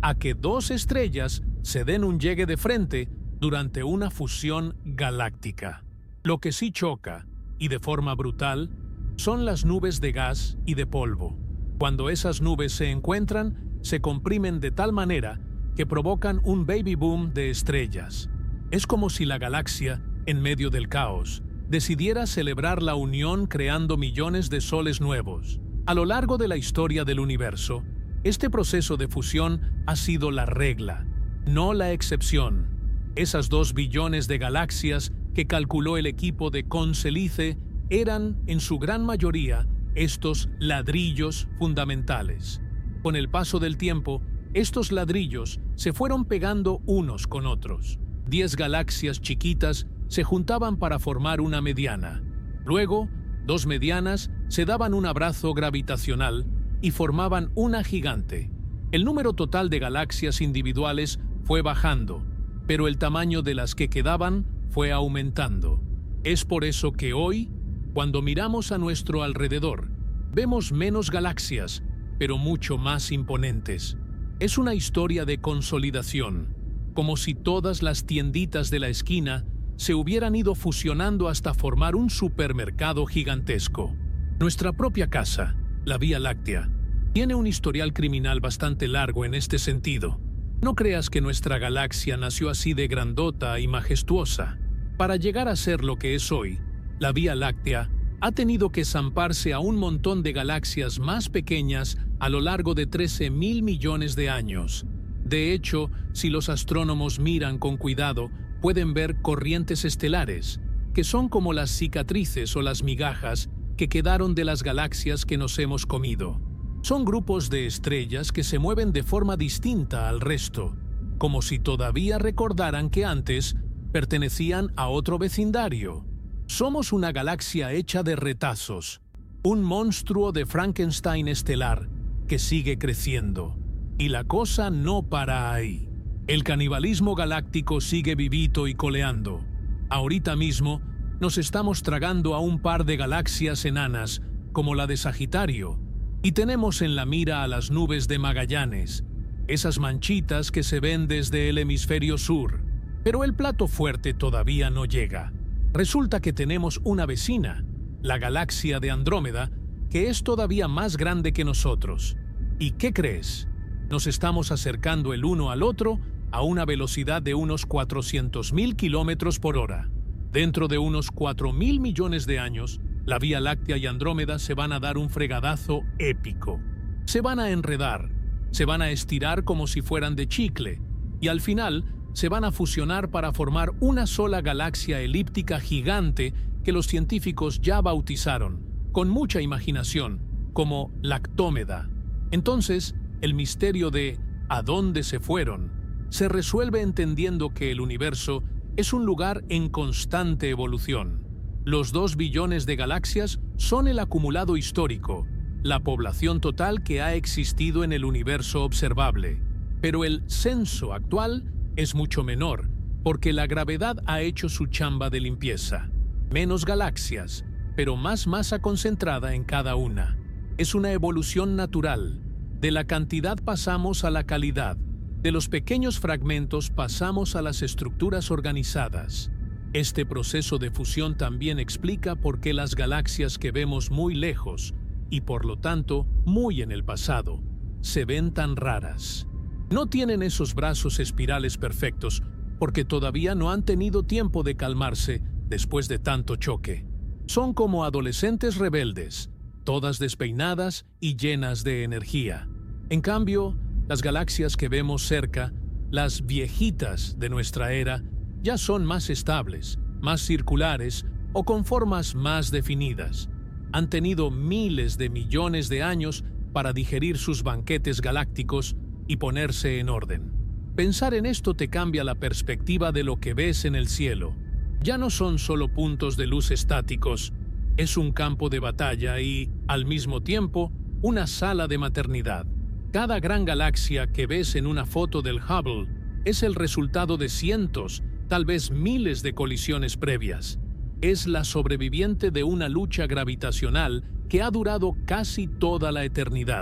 a que dos estrellas se den un llegue de frente durante una fusión galáctica. Lo que sí choca, y de forma brutal, son las nubes de gas y de polvo. Cuando esas nubes se encuentran, se comprimen de tal manera que provocan un baby boom de estrellas. Es como si la galaxia, en medio del caos, decidiera celebrar la unión creando millones de soles nuevos. A lo largo de la historia del universo, este proceso de fusión ha sido la regla, no la excepción. Esas dos billones de galaxias que calculó el equipo de Conselice eran, en su gran mayoría, estos ladrillos fundamentales. Con el paso del tiempo, estos ladrillos se fueron pegando unos con otros. Diez galaxias chiquitas se juntaban para formar una mediana. Luego, dos medianas se daban un abrazo gravitacional y formaban una gigante. El número total de galaxias individuales fue bajando, pero el tamaño de las que quedaban fue aumentando. Es por eso que hoy, cuando miramos a nuestro alrededor, vemos menos galaxias, pero mucho más imponentes. Es una historia de consolidación, como si todas las tienditas de la esquina se hubieran ido fusionando hasta formar un supermercado gigantesco. Nuestra propia casa, la Vía Láctea, tiene un historial criminal bastante largo en este sentido. No creas que nuestra galaxia nació así de grandota y majestuosa. Para llegar a ser lo que es hoy, la Vía Láctea ha tenido que zamparse a un montón de galaxias más pequeñas a lo largo de trece mil millones de años. De hecho, si los astrónomos miran con cuidado, pueden ver corrientes estelares, que son como las cicatrices o las migajas que quedaron de las galaxias que nos hemos comido. Son grupos de estrellas que se mueven de forma distinta al resto, como si todavía recordaran que antes pertenecían a otro vecindario. Somos una galaxia hecha de retazos, un monstruo de Frankenstein estelar que sigue creciendo. Y la cosa no para ahí. El canibalismo galáctico sigue vivito y coleando. Ahorita mismo nos estamos tragando a un par de galaxias enanas, como la de Sagitario, y tenemos en la mira a las nubes de Magallanes, esas manchitas que se ven desde el hemisferio sur. Pero el plato fuerte todavía no llega. Resulta que tenemos una vecina, la galaxia de Andrómeda, que es todavía más grande que nosotros. ¿Y qué crees? Nos estamos acercando el uno al otro a una velocidad de unos cuatrocientos mil kilómetros por hora. Dentro de unos cuatro mil millones de años, la Vía Láctea y Andrómeda se van a dar un fregadazo épico. Se van a enredar, se van a estirar como si fueran de chicle, y al final se van a fusionar para formar una sola galaxia elíptica gigante que los científicos ya bautizaron, con mucha imaginación, como Lactómeda. Entonces, el misterio de ¿a dónde se fueron? Se resuelve entendiendo que el universo es un lugar en constante evolución. Los dos billones de galaxias son el acumulado histórico, la población total que ha existido en el universo observable. Pero el censo actual es mucho menor, porque la gravedad ha hecho su chamba de limpieza. Menos galaxias, pero más masa concentrada en cada una. Es una evolución natural. De la cantidad pasamos a la calidad. De los pequeños fragmentos pasamos a las estructuras organizadas. Este proceso de fusión también explica por qué las galaxias que vemos muy lejos, y por lo tanto muy en el pasado, se ven tan raras. No tienen esos brazos espirales perfectos, porque todavía no han tenido tiempo de calmarse después de tanto choque. Son como adolescentes rebeldes, todas despeinadas y llenas de energía. En cambio, las galaxias que vemos cerca, las viejitas de nuestra era, ya son más estables, más circulares o con formas más definidas. Han tenido miles de millones de años para digerir sus banquetes galácticos y ponerse en orden. Pensar en esto te cambia la perspectiva de lo que ves en el cielo. Ya no son solo puntos de luz estáticos, es un campo de batalla y, al mismo tiempo, una sala de maternidad. Cada gran galaxia que ves en una foto del Hubble es el resultado de cientos, tal vez miles de colisiones previas. Es la sobreviviente de una lucha gravitacional que ha durado casi toda la eternidad.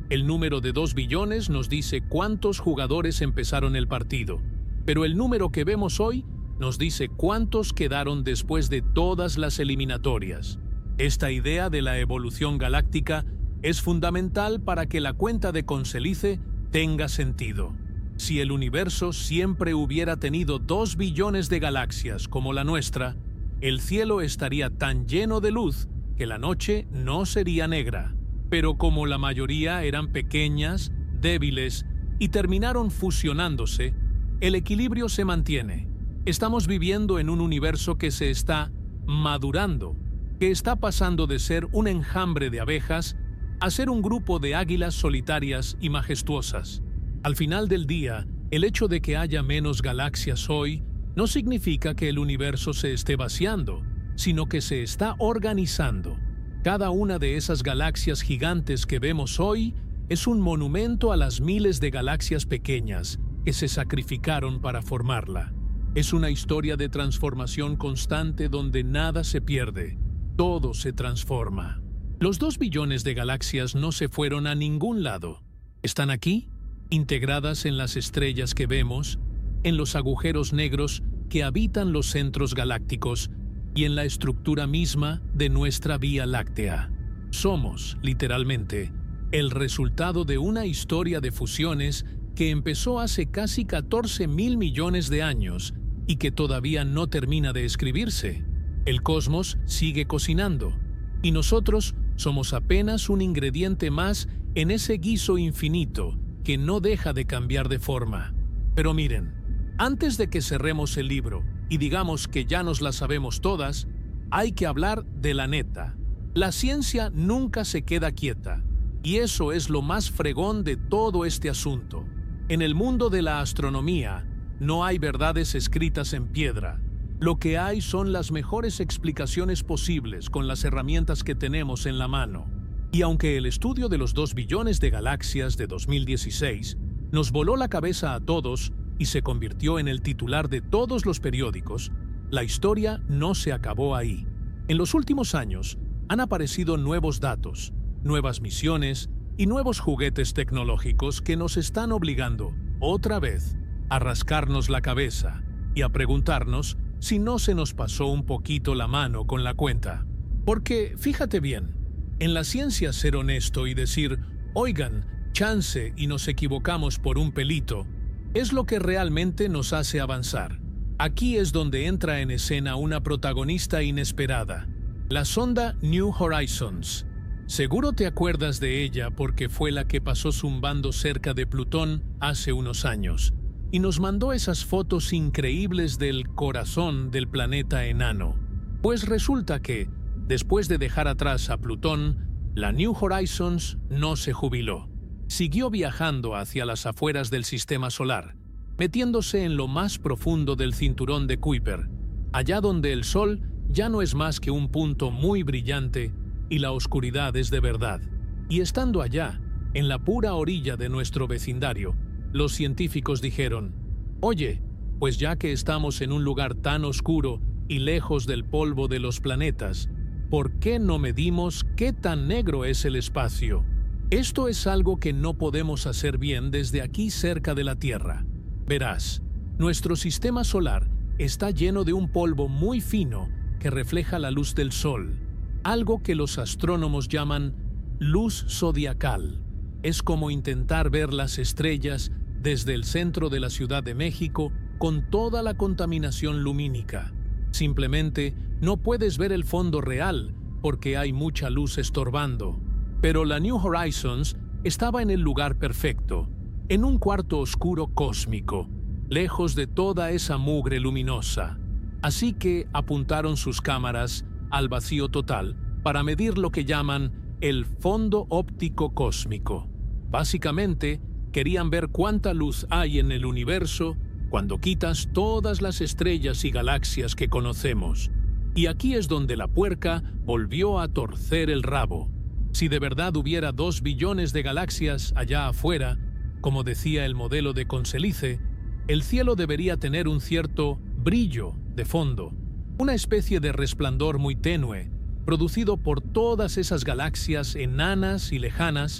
El número de dos billones nos dice cuántos jugadores empezaron el partido, pero el número que vemos hoy nos dice cuántos quedaron después de todas las eliminatorias. Esta idea de la evolución galáctica es fundamental para que la cuenta de Conselice tenga sentido. Si el universo siempre hubiera tenido dos billones de galaxias como la nuestra, el cielo estaría tan lleno de luz que la noche no sería negra. Pero como la mayoría eran pequeñas, débiles y terminaron fusionándose, el equilibrio se mantiene. Estamos viviendo en un universo que se está madurando, que está pasando de ser un enjambre de abejas a ser un grupo de águilas solitarias y majestuosas. Al final del día, el hecho de que haya menos galaxias hoy no significa que el universo se esté vaciando, sino que se está organizando. Cada una de esas galaxias gigantes que vemos hoy es un monumento a las miles de galaxias pequeñas que se sacrificaron para formarla. Es una historia de transformación constante donde nada se pierde, todo se transforma. Los dos billones de galaxias no se fueron a ningún lado. Están aquí, integradas en las estrellas que vemos, en los agujeros negros que habitan los centros galácticos y en la estructura misma de nuestra Vía Láctea. Somos, literalmente, el resultado de una historia de fusiones que empezó hace casi catorce mil millones de años y que todavía no termina de escribirse. El cosmos sigue cocinando, y nosotros somos apenas un ingrediente más en ese guiso infinito que no deja de cambiar de forma. Pero miren, antes de que cerremos el libro y digamos que ya nos la sabemos todas, hay que hablar de la neta. La ciencia nunca se queda quieta, y eso es lo más fregón de todo este asunto. En el mundo de la astronomía, no hay verdades escritas en piedra. Lo que hay son las mejores explicaciones posibles con las herramientas que tenemos en la mano. Y aunque el estudio de los dos billones de galaxias de dos mil dieciséis nos voló la cabeza a todos y se convirtió en el titular de todos los periódicos, la historia no se acabó ahí. En los últimos años han aparecido nuevos datos, nuevas misiones y nuevos juguetes tecnológicos que nos están obligando, otra vez, a rascarnos la cabeza y a preguntarnos si no se nos pasó un poquito la mano con la cuenta. Porque, fíjate bien, en la ciencia ser honesto y decir, oigan, chance y nos equivocamos por un pelito, es lo que realmente nos hace avanzar. Aquí es donde entra en escena una protagonista inesperada, la sonda New Horizons. Seguro te acuerdas de ella porque fue la que pasó zumbando cerca de Plutón hace unos años y nos mandó esas fotos increíbles del corazón del planeta enano. Pues resulta que, después de dejar atrás a Plutón, la New Horizons no se jubiló. Siguió viajando hacia las afueras del sistema solar, metiéndose en lo más profundo del cinturón de Kuiper, allá donde el Sol ya no es más que un punto muy brillante y la oscuridad es de verdad. Y estando allá, en la pura orilla de nuestro vecindario, los científicos dijeron, oye, pues ya que estamos en un lugar tan oscuro y lejos del polvo de los planetas, ¿por qué no medimos qué tan negro es el espacio? Esto es algo que no podemos hacer bien desde aquí cerca de la Tierra. Verás, nuestro sistema solar está lleno de un polvo muy fino que refleja la luz del Sol, algo que los astrónomos llaman luz zodiacal. Es como intentar ver las estrellas desde el centro de la Ciudad de México con toda la contaminación lumínica. Simplemente no puedes ver el fondo real porque hay mucha luz estorbando. Pero la New Horizons estaba en el lugar perfecto, en un cuarto oscuro cósmico, lejos de toda esa mugre luminosa. Así que apuntaron sus cámaras al vacío total para medir lo que llaman el fondo óptico cósmico. Básicamente, querían ver cuánta luz hay en el universo cuando quitas todas las estrellas y galaxias que conocemos. Y aquí es donde la puerca volvió a torcer el rabo. Si de verdad hubiera dos billones de galaxias allá afuera, como decía el modelo de Conselice, el cielo debería tener un cierto brillo de fondo, una especie de resplandor muy tenue, producido por todas esas galaxias enanas y lejanas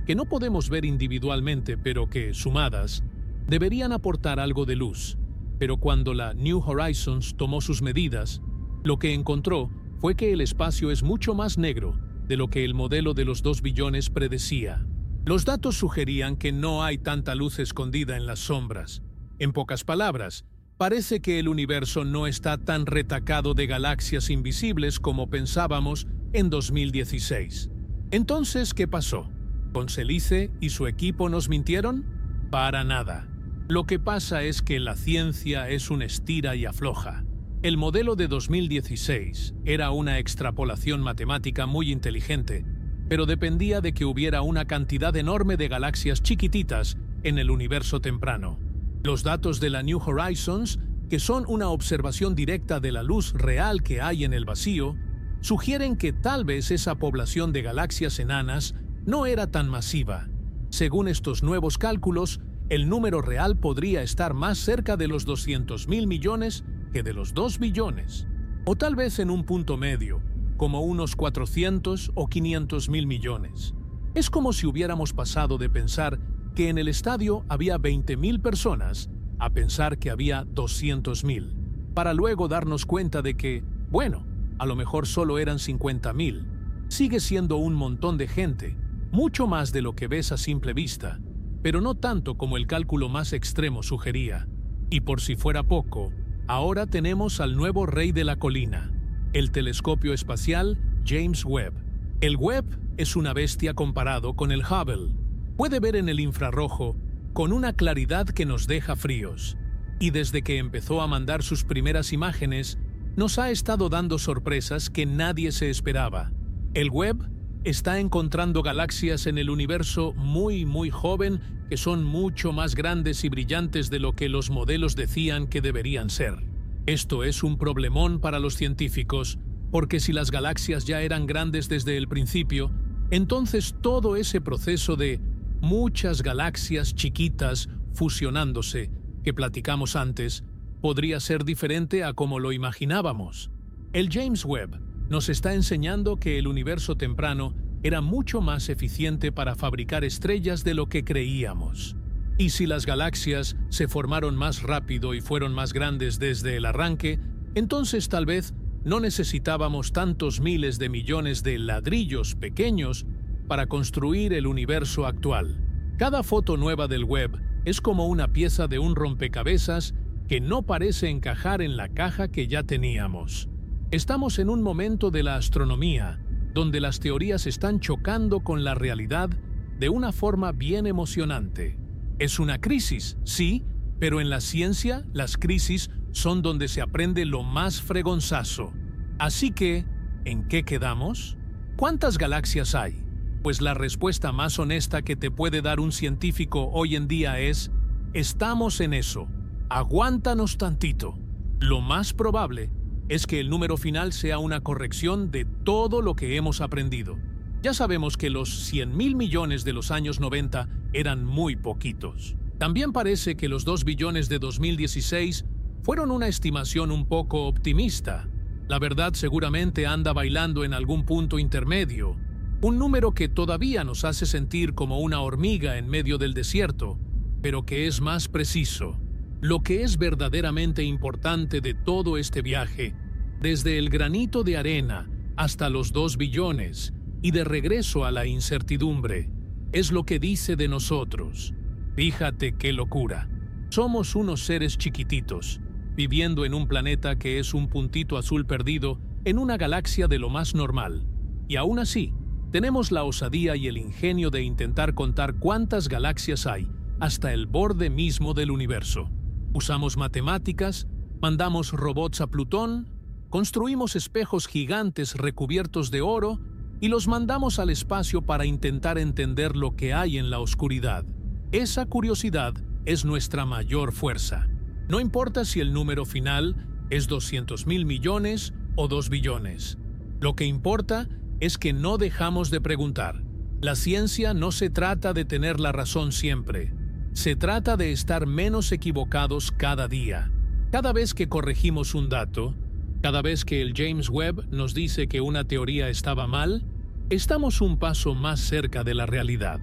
que no podemos ver individualmente, pero que, sumadas, deberían aportar algo de luz. Pero cuando la New Horizons tomó sus medidas, lo que encontró fue que el espacio es mucho más negro de lo que el modelo de los dos billones predecía. Los datos sugerían que no hay tanta luz escondida en las sombras. En pocas palabras, parece que el universo no está tan retacado de galaxias invisibles como pensábamos en dos mil dieciséis. Entonces, ¿qué pasó? ¿Con Celice y su equipo nos mintieron? Para nada. Lo que pasa es que la ciencia es un estira y afloja. El modelo de dos mil dieciséis era una extrapolación matemática muy inteligente, pero dependía de que hubiera una cantidad enorme de galaxias chiquititas en el universo temprano. Los datos de la New Horizons, que son una observación directa de la luz real que hay en el vacío, sugieren que tal vez esa población de galaxias enanas no era tan masiva. Según estos nuevos cálculos, el número real podría estar más cerca de los doscientos mil millones que de los dos billones, o tal vez en un punto medio, como unos cuatrocientos o quinientos mil millones. Es como si hubiéramos pasado de pensar que en el estadio había veinte mil personas a pensar que había doscientos mil, para luego darnos cuenta de que, bueno, a lo mejor solo eran cincuenta mil. Sigue siendo un montón de gente, mucho más de lo que ves a simple vista, pero no tanto como el cálculo más extremo sugería. Y por si fuera poco, ahora tenemos al nuevo rey de la colina, el telescopio espacial James Webb. El Webb es una bestia comparado con el Hubble. Puede ver en el infrarrojo con una claridad que nos deja fríos. Y desde que empezó a mandar sus primeras imágenes, nos ha estado dando sorpresas que nadie se esperaba. El Webb está encontrando galaxias en el universo muy, muy joven que son mucho más grandes y brillantes de lo que los modelos decían que deberían ser. Esto es un problemón para los científicos, porque si las galaxias ya eran grandes desde el principio, entonces todo ese proceso de muchas galaxias chiquitas fusionándose, que platicamos antes, podría ser diferente a como lo imaginábamos. El James Webb nos está enseñando que el universo temprano era mucho más eficiente para fabricar estrellas de lo que creíamos. Y si las galaxias se formaron más rápido y fueron más grandes desde el arranque, entonces tal vez no necesitábamos tantos miles de millones de ladrillos pequeños para construir el universo actual. Cada foto nueva del Webb es como una pieza de un rompecabezas que no parece encajar en la caja que ya teníamos. Estamos en un momento de la astronomía donde las teorías están chocando con la realidad de una forma bien emocionante. Es una crisis, sí, pero en la ciencia las crisis son donde se aprende lo más fregonzazo. Así que, ¿en qué quedamos? ¿Cuántas galaxias hay? Pues la respuesta más honesta que te puede dar un científico hoy en día es: estamos en eso. Aguántanos tantito. Lo más probable es que el número final sea una corrección de todo lo que hemos aprendido. Ya sabemos que los cien mil millones de los años noventa eran muy poquitos. También parece que los dos billones de dos mil dieciséis fueron una estimación un poco optimista. La verdad seguramente anda bailando en algún punto intermedio, un número que todavía nos hace sentir como una hormiga en medio del desierto, pero que es más preciso. Lo que es verdaderamente importante de todo este viaje, desde el granito de arena hasta los dos billones y de regreso a la incertidumbre, es lo que dice de nosotros. Fíjate qué locura. Somos unos seres chiquititos, viviendo en un planeta que es un puntito azul perdido en una galaxia de lo más normal. Y aún así, tenemos la osadía y el ingenio de intentar contar cuántas galaxias hay hasta el borde mismo del universo. Usamos matemáticas, mandamos robots a Plutón, construimos espejos gigantes recubiertos de oro y los mandamos al espacio para intentar entender lo que hay en la oscuridad. Esa curiosidad es nuestra mayor fuerza. No importa si el número final es doscientos mil millones o dos billones. Lo que importa es que no dejamos de preguntar. La ciencia no se trata de tener la razón siempre. Se trata de estar menos equivocados cada día. Cada vez que corregimos un dato, cada vez que el James Webb nos dice que una teoría estaba mal, estamos un paso más cerca de la realidad.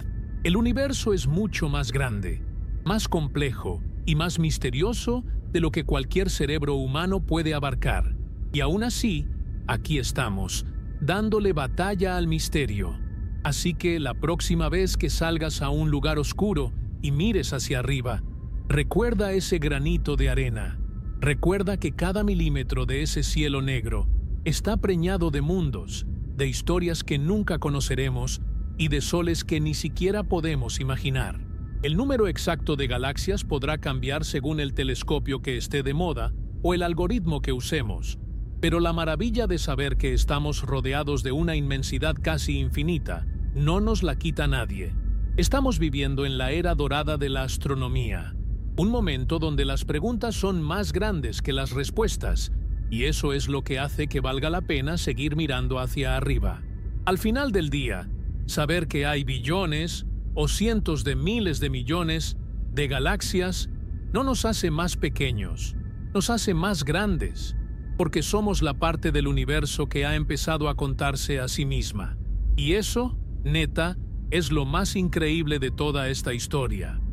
El universo es mucho más grande, más complejo y más misterioso de lo que cualquier cerebro humano puede abarcar. Y aún así, aquí estamos, dándole batalla al misterio. Así que la próxima vez que salgas a un lugar oscuro y mires hacia arriba, recuerda ese granito de arena. Recuerda que cada milímetro de ese cielo negro está preñado de mundos, de historias que nunca conoceremos y de soles que ni siquiera podemos imaginar. El número exacto de galaxias podrá cambiar según el telescopio que esté de moda o el algoritmo que usemos, pero la maravilla de saber que estamos rodeados de una inmensidad casi infinita no nos la quita nadie. Estamos viviendo en la era dorada de la astronomía, un momento donde las preguntas son más grandes que las respuestas, y eso es lo que hace que valga la pena seguir mirando hacia arriba. Al final del día, saber que hay billones o cientos de miles de millones de galaxias no nos hace más pequeños, nos hace más grandes, porque somos la parte del universo que ha empezado a contarse a sí misma. Y eso, neta, es lo más increíble de toda esta historia.